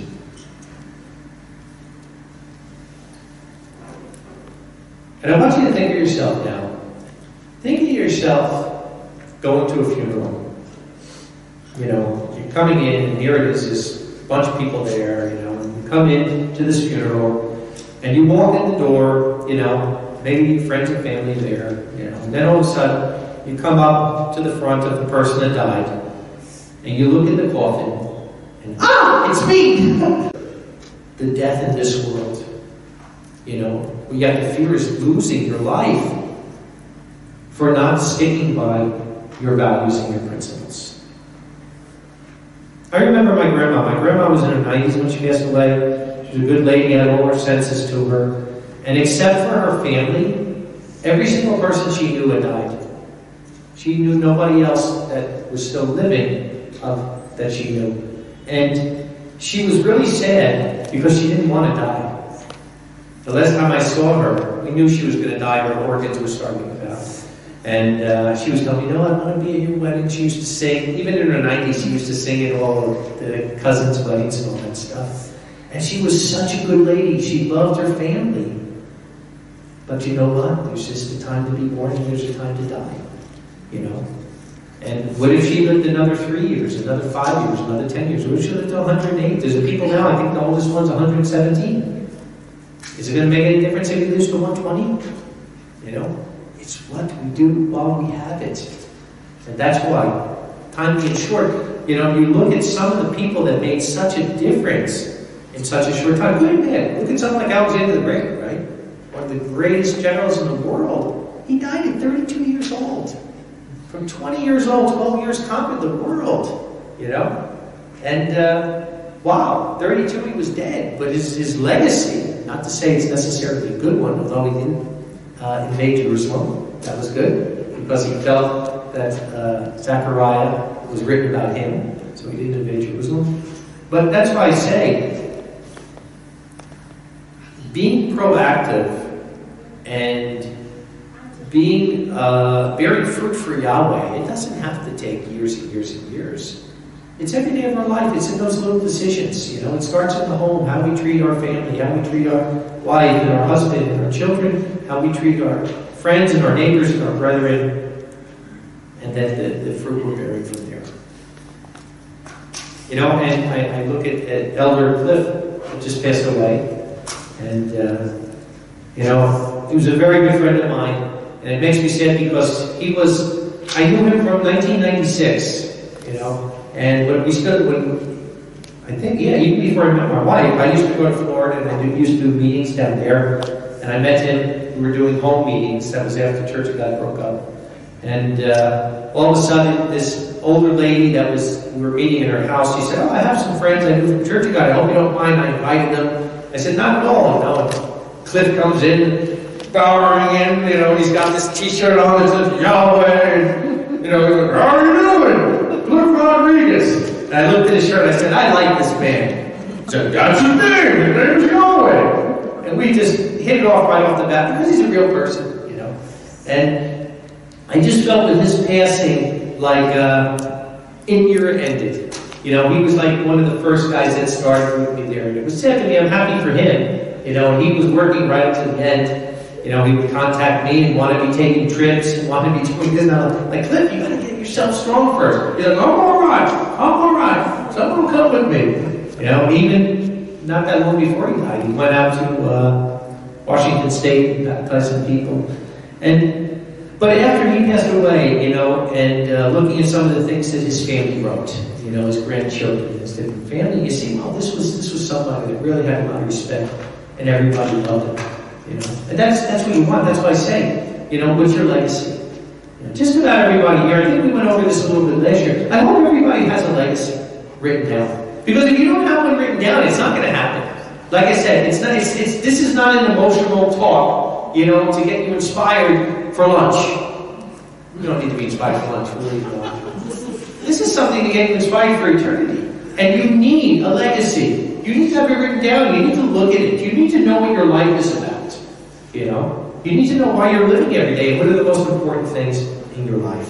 And I want you to think of yourself now. Think of yourself going to a funeral. You know, you're coming in, and here it is, this bunch of people there, you know, and you come in to this funeral, and you walk in the door, you know, maybe friends and family there, you know, and then all of a sudden, you come up to the front of the person that died, and you look in the coffin, and ah, it's me! The death in this world. You know, what you have to fear is losing your life for not sticking by your values and your principles. I remember my grandma. My grandma was in her nineties when she passed away. She was a good lady, had all her senses to her. And except for her family, every single person she knew had died. She knew nobody else that was still living uh, that she knew. And she was really sad because she didn't want to die. The last time I saw her, we knew she was going to die. Her organs were starting to fail. And uh, she was telling me, no, I want to be at your wedding. She used to sing, even in her nineties, she used to sing at all of the cousins' weddings and all that stuff. And she was such a good lady. She loved her family. But you know what? There's just a time to be born and there's a time to die. You know? And what if she lived another three years, another five years, another ten years? What if she lived to one hundred eight? There's people now, I think the oldest one's one hundred seventeen. Is it going to make any difference if he lives to one hundred twenty? You know? It's what we do while we have it. And that's why, time being short, you know, you look at some of the people that made such a difference in such a short time. Good and bad. Look at someone like Alexander the Great, right? One of the greatest generals in the world. He died at thirty-two years old. From twenty years old, twelve years conquered the world, you know? And, uh, wow, thirty-two he was dead. But his, his legacy, not to say it's necessarily a good one, although he didn't uh, invade Jerusalem. That was good, because he felt that uh, Zechariah was written about him, so he didn't invade Jerusalem. But that's why I say, being proactive and being uh, bearing fruit for Yahweh, it doesn't have to take years and years and years. It's every day of our life. It's in those little decisions. You know, it starts in the home, how we treat our family, how we treat our wife and our husband and our children, how we treat our friends and our neighbors and our brethren, and then the, the fruit we're bearing from there. You know, and I, I look at, at Elder Cliff, who just passed away, and, uh, you know, he was a very good friend of mine, and it makes me sad because he was, I knew him from nineteen ninety-six, you know, and when we stood, when, I think, yeah, even before I met my wife, I used to go to Florida, and I did, used to do meetings down there, and I met him, we were doing home meetings, that was after Church of God broke up, and uh, all of a sudden, this older lady that was, we were meeting in her house, she said, oh, I have some friends I knew from Church of God, I hope you don't mind, I invited them. I said, not at all, you know. Cliff comes in, bowering in, you know, he's got this t-shirt on that says Yahweh, and, you know, he's like, how are you doing? Cliff Rodriguez. And I looked at his shirt and I said, I like this man. He said, that's his name, his name's Yahweh. And we just hit it off right off the bat because he's a real person, you know. And I just felt with his passing, like, uh, in year ended. You know, he was like one of the first guys that started with me there. And it was sad to me, I'm happy for him. You know, he was working right up to the end. You know, he would contact me and want to be taking trips and want to be doing this. And I'm like, Cliff, you got to get yourself strong first. He's like, I'm all right, I'm all right. Someone will come with me. You know, even not that long before he died, he went out to uh, Washington State and baptized some people. And but after he passed away, you know, and uh, looking at some of the things that his family wrote, you know, his grandchildren, his different family, you see, well, this was this was somebody that really had a lot of respect, and everybody loved him. You know, and that's that's what you want. That's why I say, you know, what's your legacy? You know, just about everybody here. I think we went over this a little bit last year. I hope everybody has a legacy written down, because if you don't have one written down, it's not going to happen. Like I said, it's not. It's, it's this is not an emotional talk, you know, to get you inspired for lunch. We don't need to be inspired for lunch. We really don't. This is something to get you inspired for eternity, and you need a legacy. You need to have it written down. You need to look at it. You need to know what your life is about. You know, you need to know why you're living every day and what are the most important things in your life.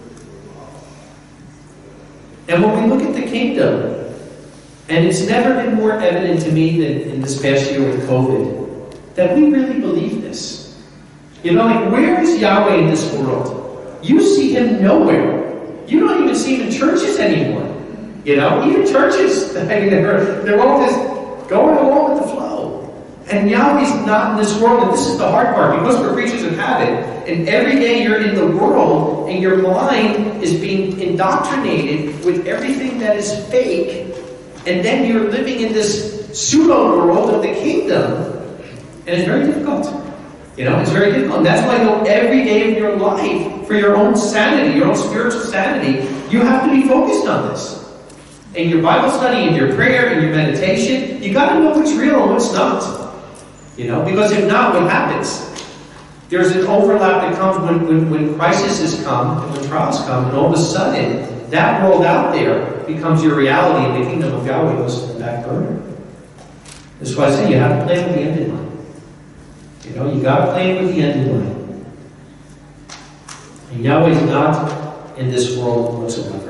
And when we look at the kingdom, and it's never been more evident to me than in this past year with COVID, that we really believe this. You know, like, where is Yahweh in this world? You see him nowhere. You don't even see him in churches anymore. You know, even churches, I mean, they're, they're all just going along with the flow. And Yahweh's not in this world, and this is the hard part, because we're creatures of habit, and every day you're in the world, and your mind is being indoctrinated with everything that is fake, and then you're living in this pseudo-world of the kingdom, and it's very difficult. You know, it's very difficult. And that's why, though, every day of your life, for your own sanity, your own spiritual sanity, you have to be focused on this. In your Bible study, in your prayer, in your meditation, you got to know what's real and what's not. You know, because if not, what happens? There's an overlap that comes when, when, when crises come and when trials come, and all of a sudden, that world out there becomes your reality, and the kingdom of Yahweh goes to the back burner. That's why I say you have to plan with the end in mind. You know, you got to plan with the end in mind. And Yahweh is not in this world whatsoever.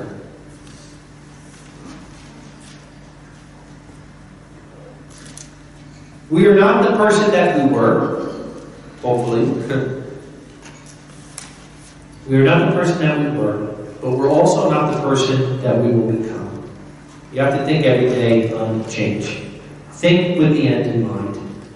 We are not the person that we were, hopefully. We are not the person that we were, but we're also not the person that we will become. You have to think every day on change. Think with the end in mind.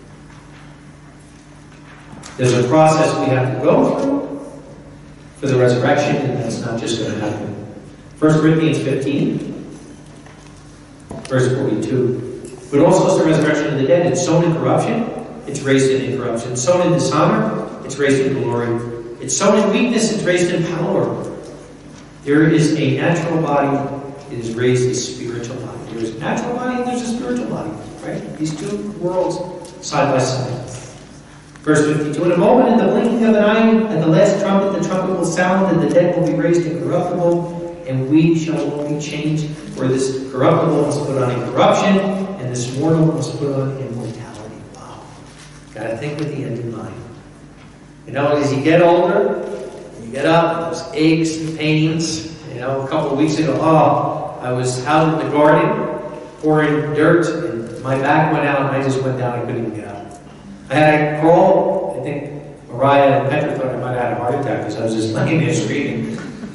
There's a process we have to go through for the resurrection, and that's not just going to happen. First Corinthians fifteen, verse forty-two. But also it's the resurrection of the dead. It's sown in corruption, it's raised in incorruption. It's sown in dishonor, it's raised in glory. It's sown in weakness, it's raised in power. There is a natural body, it is raised a spiritual body. There's a natural body and there's a spiritual body. Right? These two worlds side by side. Verse fifty-two, in a moment, in the blinking of an eye, at the last trumpet, the trumpet will sound, and the dead will be raised incorruptible, and we shall all be changed. For this corruptible must put on incorruption, and this mortal must put on immortality. Wow. Gotta think with the end in mind. You know, as you get older, you get up, there's aches and pains. You know, a couple of weeks ago, oh, I was out in the garden pouring dirt, and my back went out, and I just went down and couldn't even get up. I had to crawl. I think Mariah and Petra thought I might have had a heart attack because I was just laying there screaming.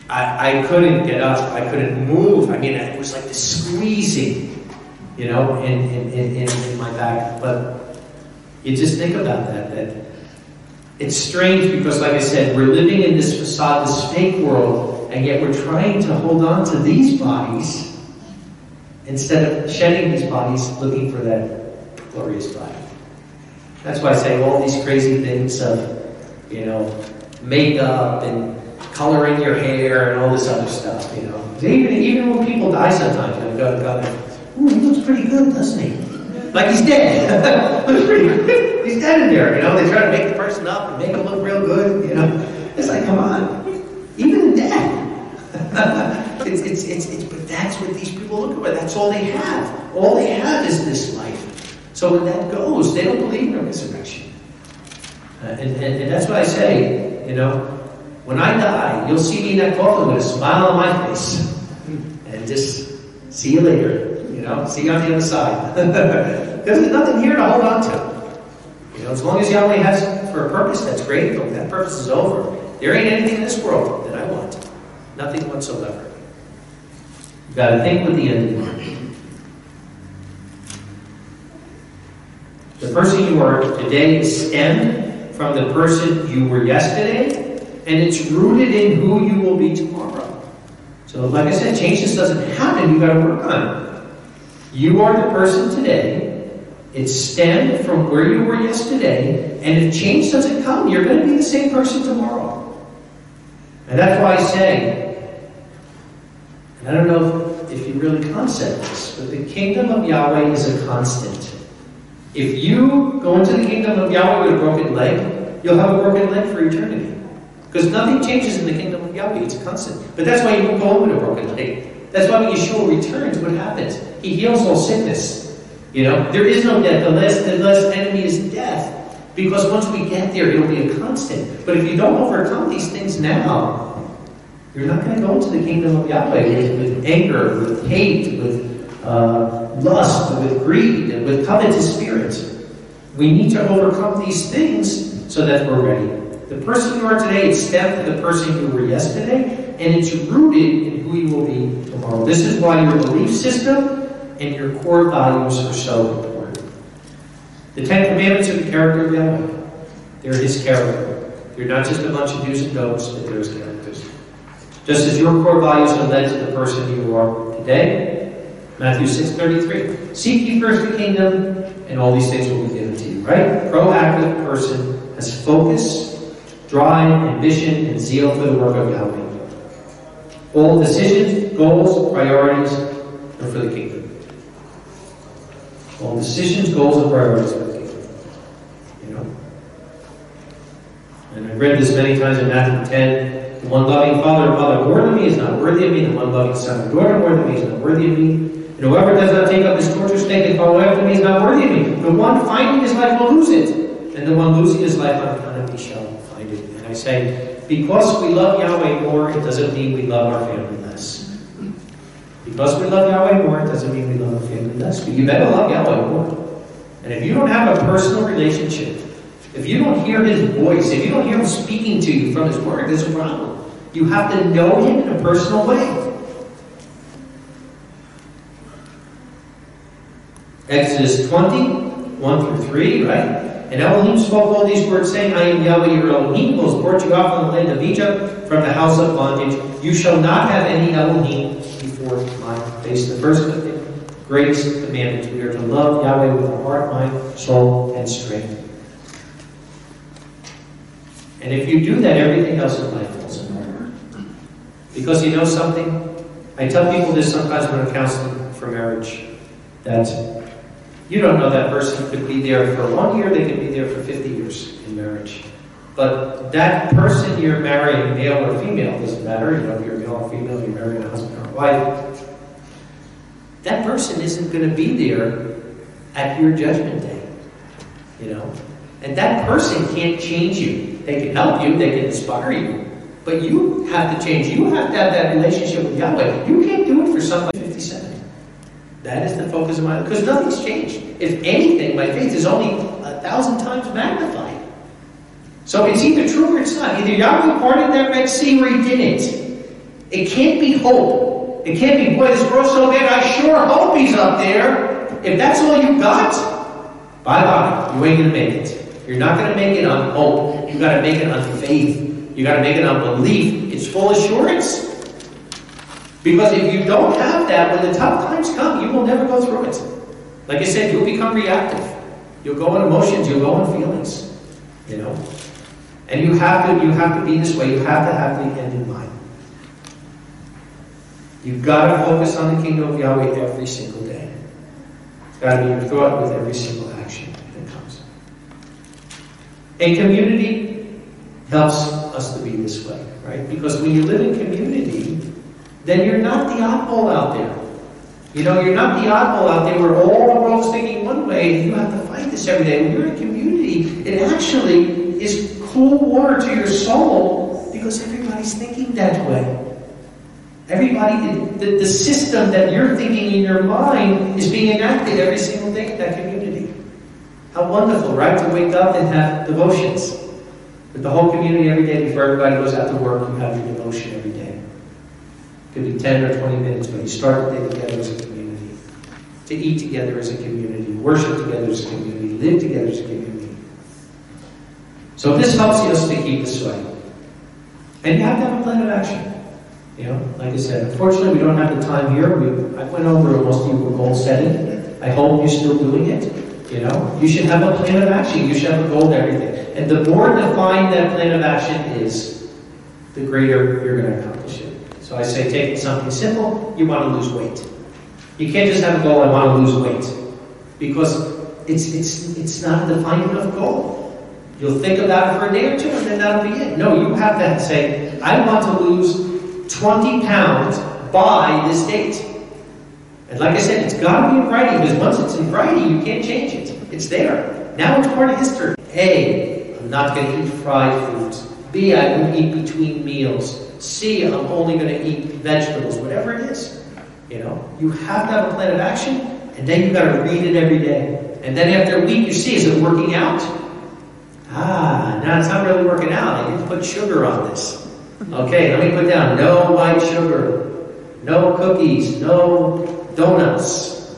I, I couldn't get up. I couldn't move. I mean, it was like this squeezing, you know, in, in, in, in my back. But you just think about that, that it's strange because, like I said, we're living in this facade, this fake world, and yet we're trying to hold on to these bodies instead of shedding these bodies, looking for that glorious body. That's why I say all these crazy things of, you know, makeup and coloring your hair and all this other stuff, you know. Even, even when people die sometimes, you know, go, go, ooh, he looks pretty good, doesn't he? Like he's dead. Looks pretty good. He's dead in there, you know. They try to make the person up and make him look real good, you know. It's like, come on. Even in death. it's, it's, it's, it's, but that's what these people look for. That's all they have. All they have is this life. So when that goes, they don't believe in a resurrection. Uh, and, and, and that's what I say, you know. When I die, you'll see me in that coffin with a smile on my face. And just see you later, you know. See you on the other side. Because there's nothing here to hold on to. You know, as long as Yahweh has for a purpose, that's great. But when that purpose is over, there ain't anything in this world that I want. Nothing whatsoever. You've got to think with the end in mind. The person you are today is stemmed from the person you were yesterday, and it's rooted in who you will be tomorrow. So, like I said, change just doesn't happen. You've got to work on it. You are the person today. It's stemmed from where you were yesterday, and if change doesn't come, you're going to be the same person tomorrow. And that's why I say, and I don't know if you really concept this, but the kingdom of Yahweh is a constant. If you go into the kingdom of Yahweh with a broken leg, you'll have a broken leg for eternity. Because nothing changes in the kingdom of Yahweh, it's constant. But that's why you won't go home with a broken leg. That's why when Yeshua returns, what happens? He heals all sickness. You know, there is no death. The last, the last enemy is death. Because once we get there, it'll be a constant. But if you don't overcome these things now, you're not going to go into the kingdom of Yahweh with, with anger, with hate, with uh, lust, with greed, and with covetous spirits. We need to overcome these things so that we're ready. The person you are today is stemmed from the person you were yesterday, and it's rooted in who you will be tomorrow. This is why your belief system and your core values are so important. The Ten Commandments are the character of Yahweh. They're His character. They're not just a bunch of do's and don'ts, but they're His characters. Just as your core values have led to the person you are today, Matthew six thirty-three. Seek ye first the kingdom, and all these things will be given to you. Right? Proactive person has focus, drive, ambition, and zeal for the work of Yahweh. All decisions, goals, priorities are for the kingdom. All decisions, goals, and priorities for the kingdom. You know? And I've read this many times in Matthew ten. The one loving father or mother more than me is not worthy of me. The one loving son or daughter more than me is not worthy of me. And whoever does not take up his torture stake and follow after me is not worthy of me. The one finding his life will lose it. And the one losing his life on account of me shall find it. And I say, because we love Yahweh more, it doesn't mean we love our family less. Because we love Yahweh more, it doesn't mean we love our family less. But you better love Yahweh more. And if you don't have a personal relationship, if you don't hear His voice, if you don't hear Him speaking to you from His Word, there's a problem. You have to know Him in a personal way. Exodus twenty, one through three, right? And Elohim spoke all these words, saying, I am Yahweh your Elohim, who has brought you out from the land of Egypt, from the house of bondage. You shall not have any Elohim before my face. The first of the greatest commandments, we are to love Yahweh with our heart, mind, soul, and strength. And if you do that, everything else in life falls in order. Because you know something? I tell people this sometimes when I'm counseling for marriage, that you don't know that person could be there for one year, they could be there for fifty years in marriage. But that person you're marrying, male or female, doesn't matter, you know, if you're male or female, you're marrying a husband or a wife, that person isn't going to be there at your judgment day. You know? And that person can't change you. They can help you, they can inspire you. But you have to change. You have to have that relationship with Yahweh. You can't do it for somebody fifty-seven. That is the focus of my life. Because nothing's changed. If anything, my faith is only a thousand times magnified. So it's either true or it's not. Either Yahweh parted that Red Sea or He didn't. It can't be hope. It can't be, boy, this world's so bad, I sure hope he's up there. If that's all you got, bye-bye. You ain't going to make it. You're not going to make it on hope. You got to make it on faith. You got to make it on belief. It's full assurance. Because if you don't have that, when the tough times come, you will never go through it. Like I said, you'll become reactive. You'll go on emotions. You'll go on feelings. You know? And you have to, you have to be this way. You have to have the end in mind. You've got to focus on the kingdom of Yahweh every single day. It's got to be your thought with every single action that comes. And community helps us to be this way, right? Because when you live in community, then you're not the oddball out there. You know, you're not the oddball out there where all the world's thinking one way and you have to fight this every day. When you're in community, it actually is cool water to your soul because everybody's thinking that way. Everybody, the, the system that you're thinking in your mind is being enacted every single day in that community. How wonderful, right? To wake up and have devotions with the whole community every day before everybody goes out to work. You have your devotion every day. It could be ten or twenty minutes, but you start the day together as a community. To eat together as a community, worship together as a community, live together as a community. So this helps us to keep this way. And you have to have a plan of action. You know, like I said, unfortunately we don't have the time here. We, I went over most of your goal setting. I hope you're still doing it. You know, you should have a plan of action. You should have a goal to everything. And the more defined that plan of action is, the greater you're going to accomplish it. So I say, take something simple. You want to lose weight. You can't just have a goal, I want to lose weight. Because it's, it's, it's not a defined enough goal. You'll think about it for a day or two and then that'll be it. No, you have to say, I want to lose twenty pounds by this date. And like I said, it's got to be in writing, because once it's in writing, you can't change it. It's there. Now it's part of history. A, I'm not going to eat fried foods. B, I won't eat between meals. C, I'm only going to eat vegetables, whatever it is. You know, you have to have a plan of action, and then you've got to read it every day. And then after a week, you see, is it working out? Ah, now it's not really working out. I didn't put sugar on this. Okay, let me put down no white sugar, no cookies, no donuts.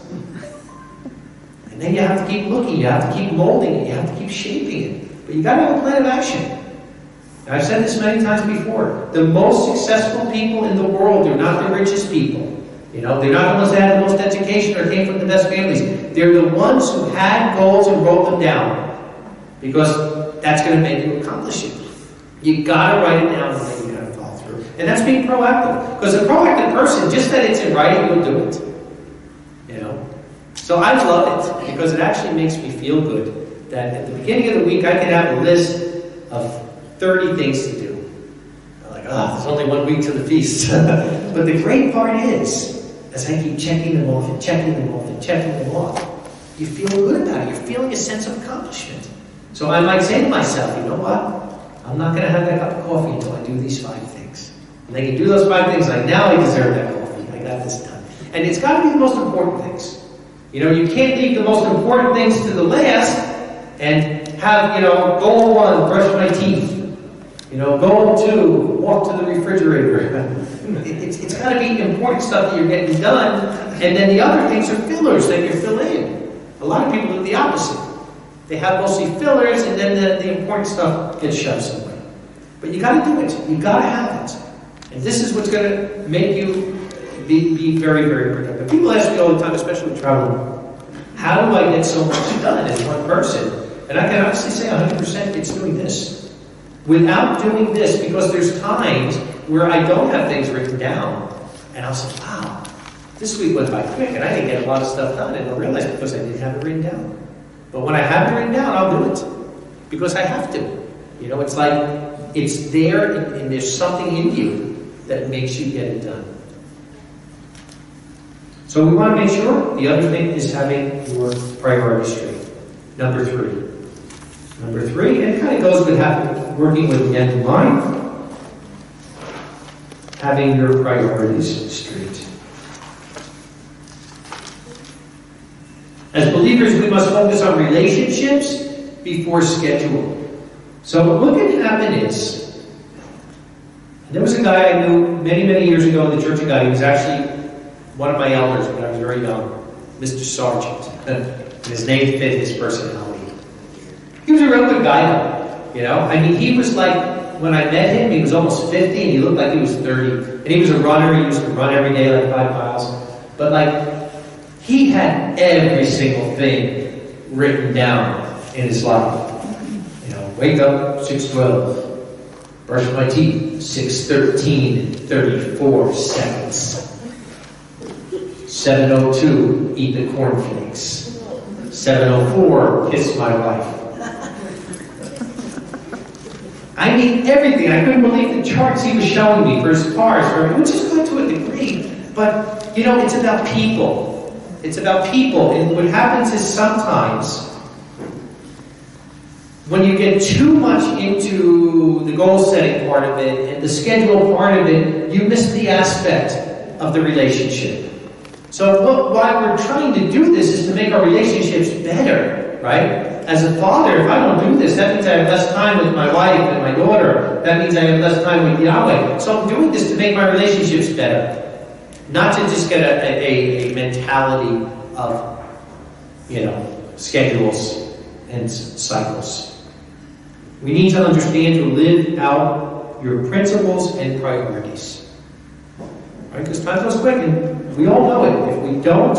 And then you have to keep looking, you have to keep molding it, you have to keep shaping it. But you got to have a plan of action. Now, I've said this many times before. The most successful people in the world are not the richest people. You know, they're not the ones that had the most education or came from the best families. They're the ones who had goals and wrote them down. Because that's going to make you accomplish it. You got to write it down and then you got to follow through. And that's being proactive. Because a proactive person, just that it's in writing, will do it. You know? So I love it because it actually makes me feel good that at the beginning of the week I can have a list of thirty things to do. I'm like, oh, there's only one week to the feast. But the great part is, as I keep checking them off and checking them off and checking them off, you feel good about it. You're feeling a sense of accomplishment. So I might say to myself, you know what? I'm not going to have that cup of coffee until I do these five things. And I can do those five things, like now I deserve that coffee. I got this done. And it's got to be the most important things. You know, you can't leave the most important things to the last and have, you know, goal one, brush my teeth. You know, goal two, walk to the refrigerator. it's it's got to be important stuff that you're getting done. And then the other things are fillers that you fill in. A lot of people do the opposite. They have mostly fillers, and then the, the important stuff gets shoved somewhere. But you got to do it. You got to have it. And this is what's going to make you be, be very, very productive. People ask me all the time, especially with traveling, how do I get so much done as one person? And I can honestly say one hundred percent it's doing this. Without doing this, because there's times where I don't have things written down, and I'll say, wow, this week went by quick, and I didn't get a lot of stuff done, and I'll realize because I didn't have it written down. But when I have it written down, I'll do it. Because I have to. You know, it's like, it's there, and, and there's something in you that makes you get it done. So we want to make sure. The other thing is having your priorities straight. Number three. Number three, and it kind of goes with having, working with the end in mind. Having your priorities straight. As believers, we must focus on relationships before schedule. So what can happen is, There was a guy I knew many, many years ago in the Church of God. He was actually one of my elders when I was very young, Mister Sargent. And his name fit his personality. He was a real good guy, though. You know, I mean, he was like, when I met him, he was almost fifty, and he looked like he was thirty. And he was a runner. He used to run every day, like five miles. But like, he had every single thing written down in his life. You know, wake up, six twelve. Brush my teeth, six thirteen, thirty-four seconds. seven oh two, eat the cornflakes. seven oh four, kiss my wife. I mean, everything. I couldn't believe the charts he was showing me for his cars, which is good to a degree. But, you know, it's about people. It's about people. And what happens is sometimes, when you get too much into the goal-setting part of it and the schedule part of it, you miss the aspect of the relationship. So what, why we're trying to do this is to make our relationships better, right? As a father, if I don't do this, that means I have less time with my wife and my daughter. That means I have less time with Yahweh. So I'm doing this to make my relationships better. Not to just get a, a, a mentality of, you know, schedules and cycles. We need to understand to live out your principles and priorities. Right? Because time goes quick, and we all know it. If we don't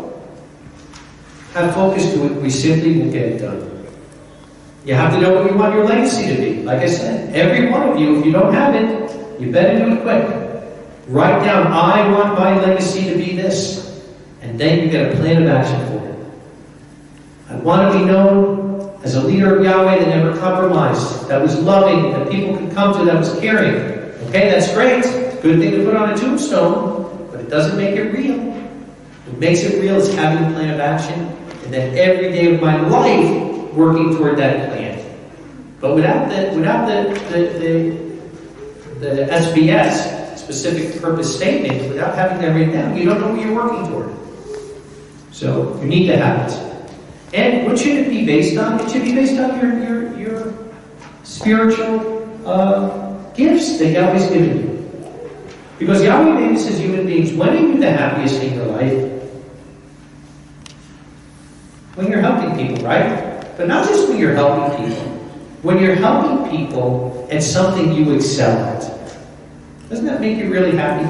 have focus to it, we simply won't get it done. You have to know what you want your legacy to be. Like I said, every one of you, if you don't have it, you better do it quick. Write down, I want my legacy to be this. And then you get a plan of action for it. I want to be known as a leader of Yahweh that never compromised, that was loving, that people could come to, that was caring. Okay, that's great. It's a good thing to put on a tombstone, but it doesn't make it real. What makes it real is having a plan of action, and then every day of my life working toward that plan. But without the without the the, the, the S B S, specific purpose statement, without having that written down, you don't know what you're working toward. So you need to have it. And what should it be based on? It should be based on your your, your spiritual uh, gifts that Yahweh's given you. Because Yahweh made us as human beings. When are you the happiest in your life? When you're helping people, right? But not just when you're helping people. When you're helping people at something you excel at. Doesn't that make you really happy?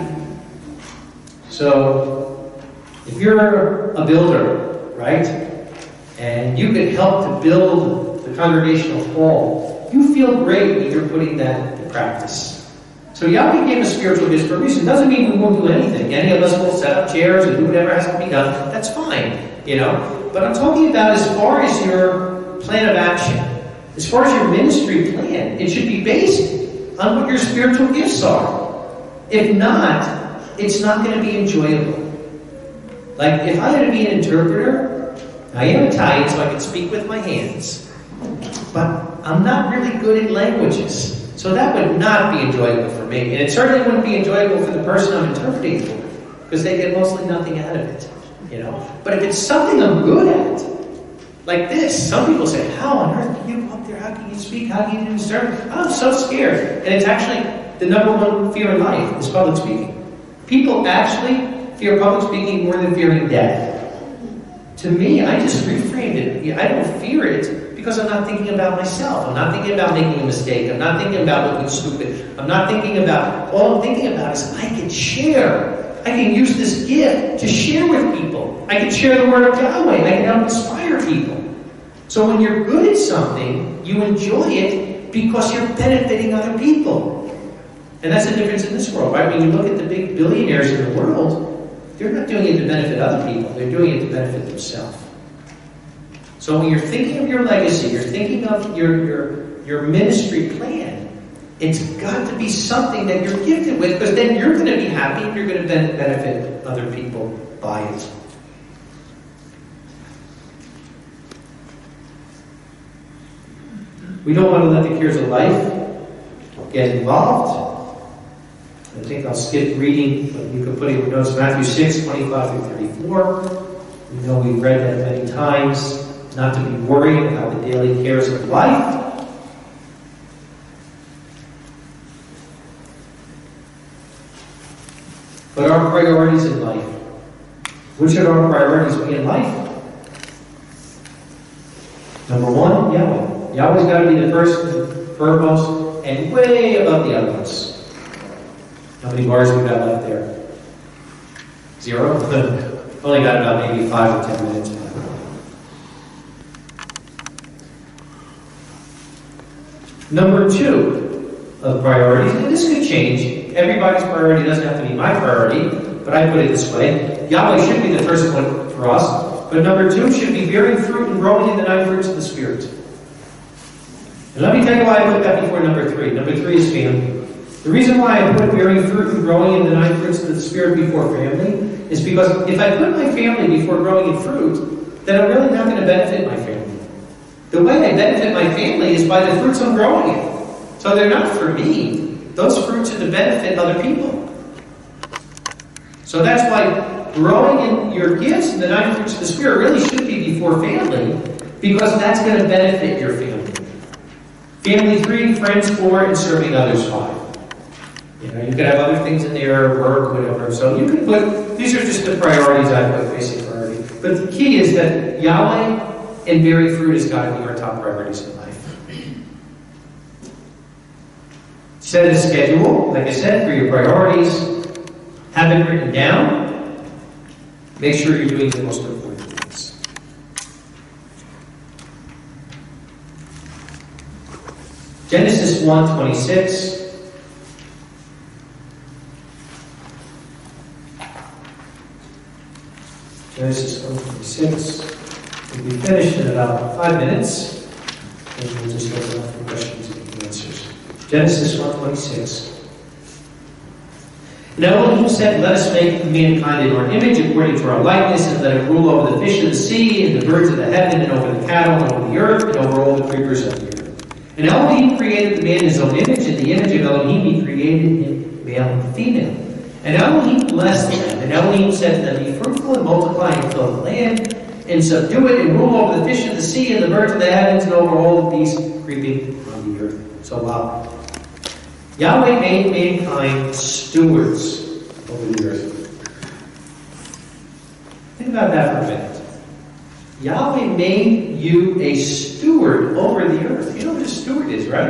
So, if you're a builder, right? And you could help to build the congregational hall, you feel great when you're putting that to practice. So Yahweh gave us spiritual gifts for a reason. Doesn't mean we won't do anything. Any of us will set up chairs and do whatever has to be done. That's fine, you know. But I'm talking about as far as your plan of action, as far as your ministry plan, it should be based on what your spiritual gifts are. If not, it's not going to be enjoyable. Like, if I had to be an interpreter, I am Italian, so I can speak with my hands. But I'm not really good at languages. So that would not be enjoyable for me. And it certainly wouldn't be enjoyable for the person I'm interpreting for. Because they get mostly nothing out of it. You know? But if it's something I'm good at, like this, some people say, how on earth can you go up there? How can you speak? How can you do service? I'm so scared. And it's actually the number one fear in life is public speaking. People actually fear public speaking more than fearing death. To me, I just reframed it. I don't fear it because I'm not thinking about myself. I'm not thinking about making a mistake. I'm not thinking about looking stupid. I'm not thinking about, all I'm thinking about is I can share. I can use this gift to share with people. I can share the word of Yahweh. I can help inspire people. So when you're good at something, you enjoy it because you're benefiting other people. And that's the difference in this world, right? When you look at the big billionaires in the world, they're not doing it to benefit other people. They're doing it to benefit themselves. So when you're thinking of your legacy, you're thinking of your, your, your ministry plan, it's got to be something that you're gifted with, because then you're going to be happy and you're going to benefit other people by it. We don't want to let the cares of life get involved. I think I'll skip reading, but you can put in your notes Matthew six, twenty-five through thirty-four. We know we've read that many times. Not to be worried about the daily cares of life. But our priorities in life. What should our priorities be in life? Number one, Yahweh. Yahweh's got to be the first and foremost and way above the other ones. How many bars we got left there? Zero? Only got about maybe five or ten minutes. Number two of priorities, and this could change. Everybody's priority doesn't have to be my priority, but I put it this way. Yahweh should be the first one for us, but number two should be bearing fruit and growing in the nine fruits of the Spirit. And let me tell you why I put that before number three. Number three is family. The reason why I put bearing fruit and growing in the nine fruits of the Spirit before family is because if I put my family before growing in fruit, then I'm really not going to benefit my family. The way I benefit my family is by the fruits I'm growing in. So they're not for me. Those fruits are to benefit other people. So that's why growing in your gifts and the nine fruits of the Spirit really should be before family, because that's going to benefit your family. Family three, friends four, and serving others five. You know, you could have other things in there, work, whatever. So you can put, these are just the priorities I put, basic priority. But the key is that Yahweh and bearing fruit has got to be our top priorities in life. Set a schedule, like I said, for your priorities. Have it written down. Make sure you're doing the most important things. Genesis one twenty-six. Genesis one twenty-six. We'll be finished in about five minutes, and we'll just open up for questions and answers. Genesis one twenty-six. And Elohim said, "Let us make mankind in our image, according to our likeness, and let it rule over the fish of the sea, and the birds of the heaven, and over the cattle, and over the earth, and over all the creepers of the earth." And Elohim created the man in his own image, in the image of Elohim he created him, male and female. And Elohim blessed them, and Elohim said to them, "Be fruitful and multiply and fill the land, and subdue it, and rule over the fish of the sea, and the birds of the heavens, and over all the beasts creeping on the earth." So wow. Yahweh made mankind stewards over the earth. Think about that for a minute. Yahweh made you a steward over the earth. You know what a steward is, right?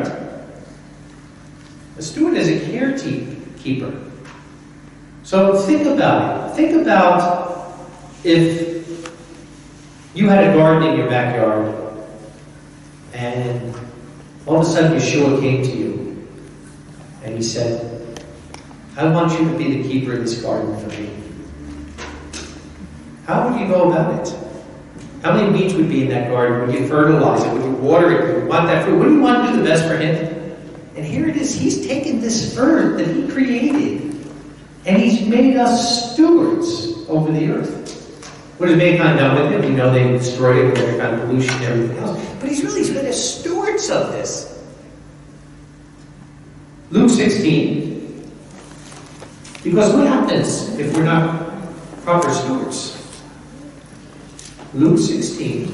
A steward is a caretaker. So think about it. Think about if you had a garden in your backyard, and all of a sudden Yeshua came to you, and he said, "I want you to be the keeper of this garden for me." How would you go about it? How many weeds would be in that garden? Would you fertilize it? Would you water it? Would you want that fruit? What do you want to do the best for him? And here it is. He's taken this earth that he created, and he's made us stewards over the earth. What has mankind done with it? We know they destroyed it with every kind of pollution and everything else. But he's really made us stewards of this. Luke sixteen. Because what happens if we're not proper stewards? Luke sixteen.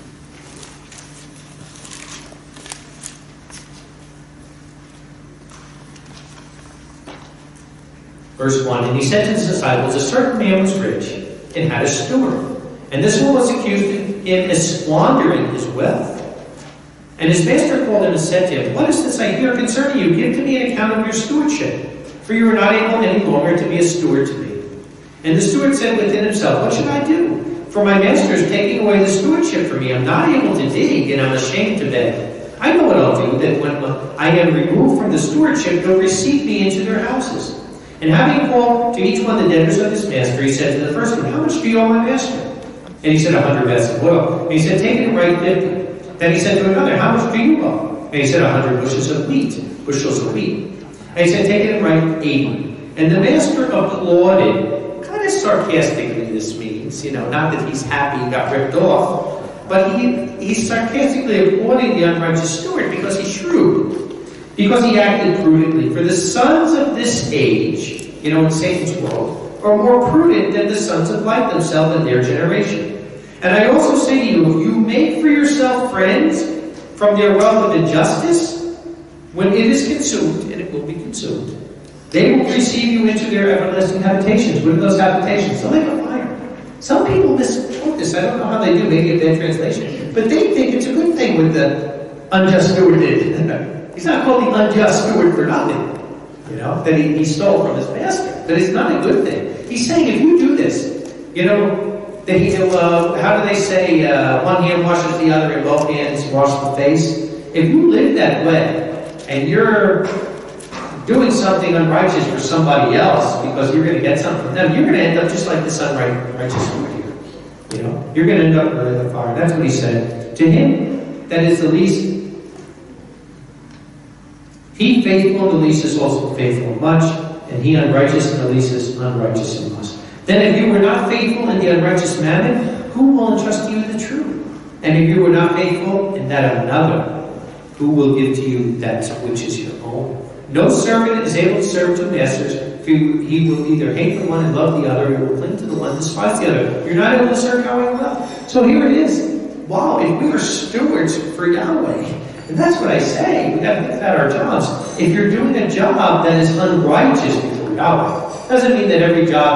Verse one. And he said to his disciples, "A certain man was rich and had a steward. And this one was accused of him as squandering his wealth. And his master called him and said to him, 'What is this I hear concerning you? Give to me an account of your stewardship. For you are not able any longer to be a steward to me.' And the steward said within himself, 'What should I do? For my master is taking away the stewardship from me. I'm not able to dig, and I'm ashamed to beg. I know what I'll do, that when I am removed from the stewardship, they'll receive me into their houses.' And having called to each one the debtors of his master, he said to the first one, 'How much do you owe my master?' And he said, a hundred vessels of oil. And he said, 'Take it and write fifty.' Then he said to another, 'How much do you owe?' And he said, a hundred bushels of wheat, bushels of wheat. And he said, 'Take it and write eighty.' And the master applauded, kind of sarcastically this means, you know, not that he's happy he got ripped off, but he, he's sarcastically applauding the unrighteous steward because he's shrewd, because he acted prudently. For the sons of this age, you know, in Satan's world, are more prudent than the sons of light themselves in their generation. And I also say to you, if you make for yourself friends from their wealth of injustice, when it is consumed, and it will be consumed, They will receive you into their everlasting habitations. What are those habitations? The lake of fire. Some people misquote this. I don't know how they do. Maybe a bad translation. But they think it's a good thing what the unjust steward did. He's not called the unjust steward for nothing. You know, that he, he stole from his master. But it's not a good thing. He's saying if you do this, you know, that he, uh, how do they say, uh, one hand washes the other and both hands wash the face? If you live that way, and you're doing something unrighteous for somebody else because you're going to get something from them, you're going to end up just like this unrighteous steward here. You know, you're going to end up in the fire. That's what he said. To him that is the least, he faithful in the least is also faithful in much, and he unrighteous in the least is unrighteous in much. Then if you were not faithful in the unrighteous mammon, who will entrust you the truth? And if you were not faithful in that of another, who will give to you that which is your own? No servant is able to serve two masters, for he will either hate the one and love the other, or will cling to the one and despise the other. You're not able to serve Yahweh and love. So here it is. Wow, if we were stewards for Yahweh, and that's what I say, we got to think about our jobs. If you're doing a job that is unrighteous before Yahweh, doesn't mean that every job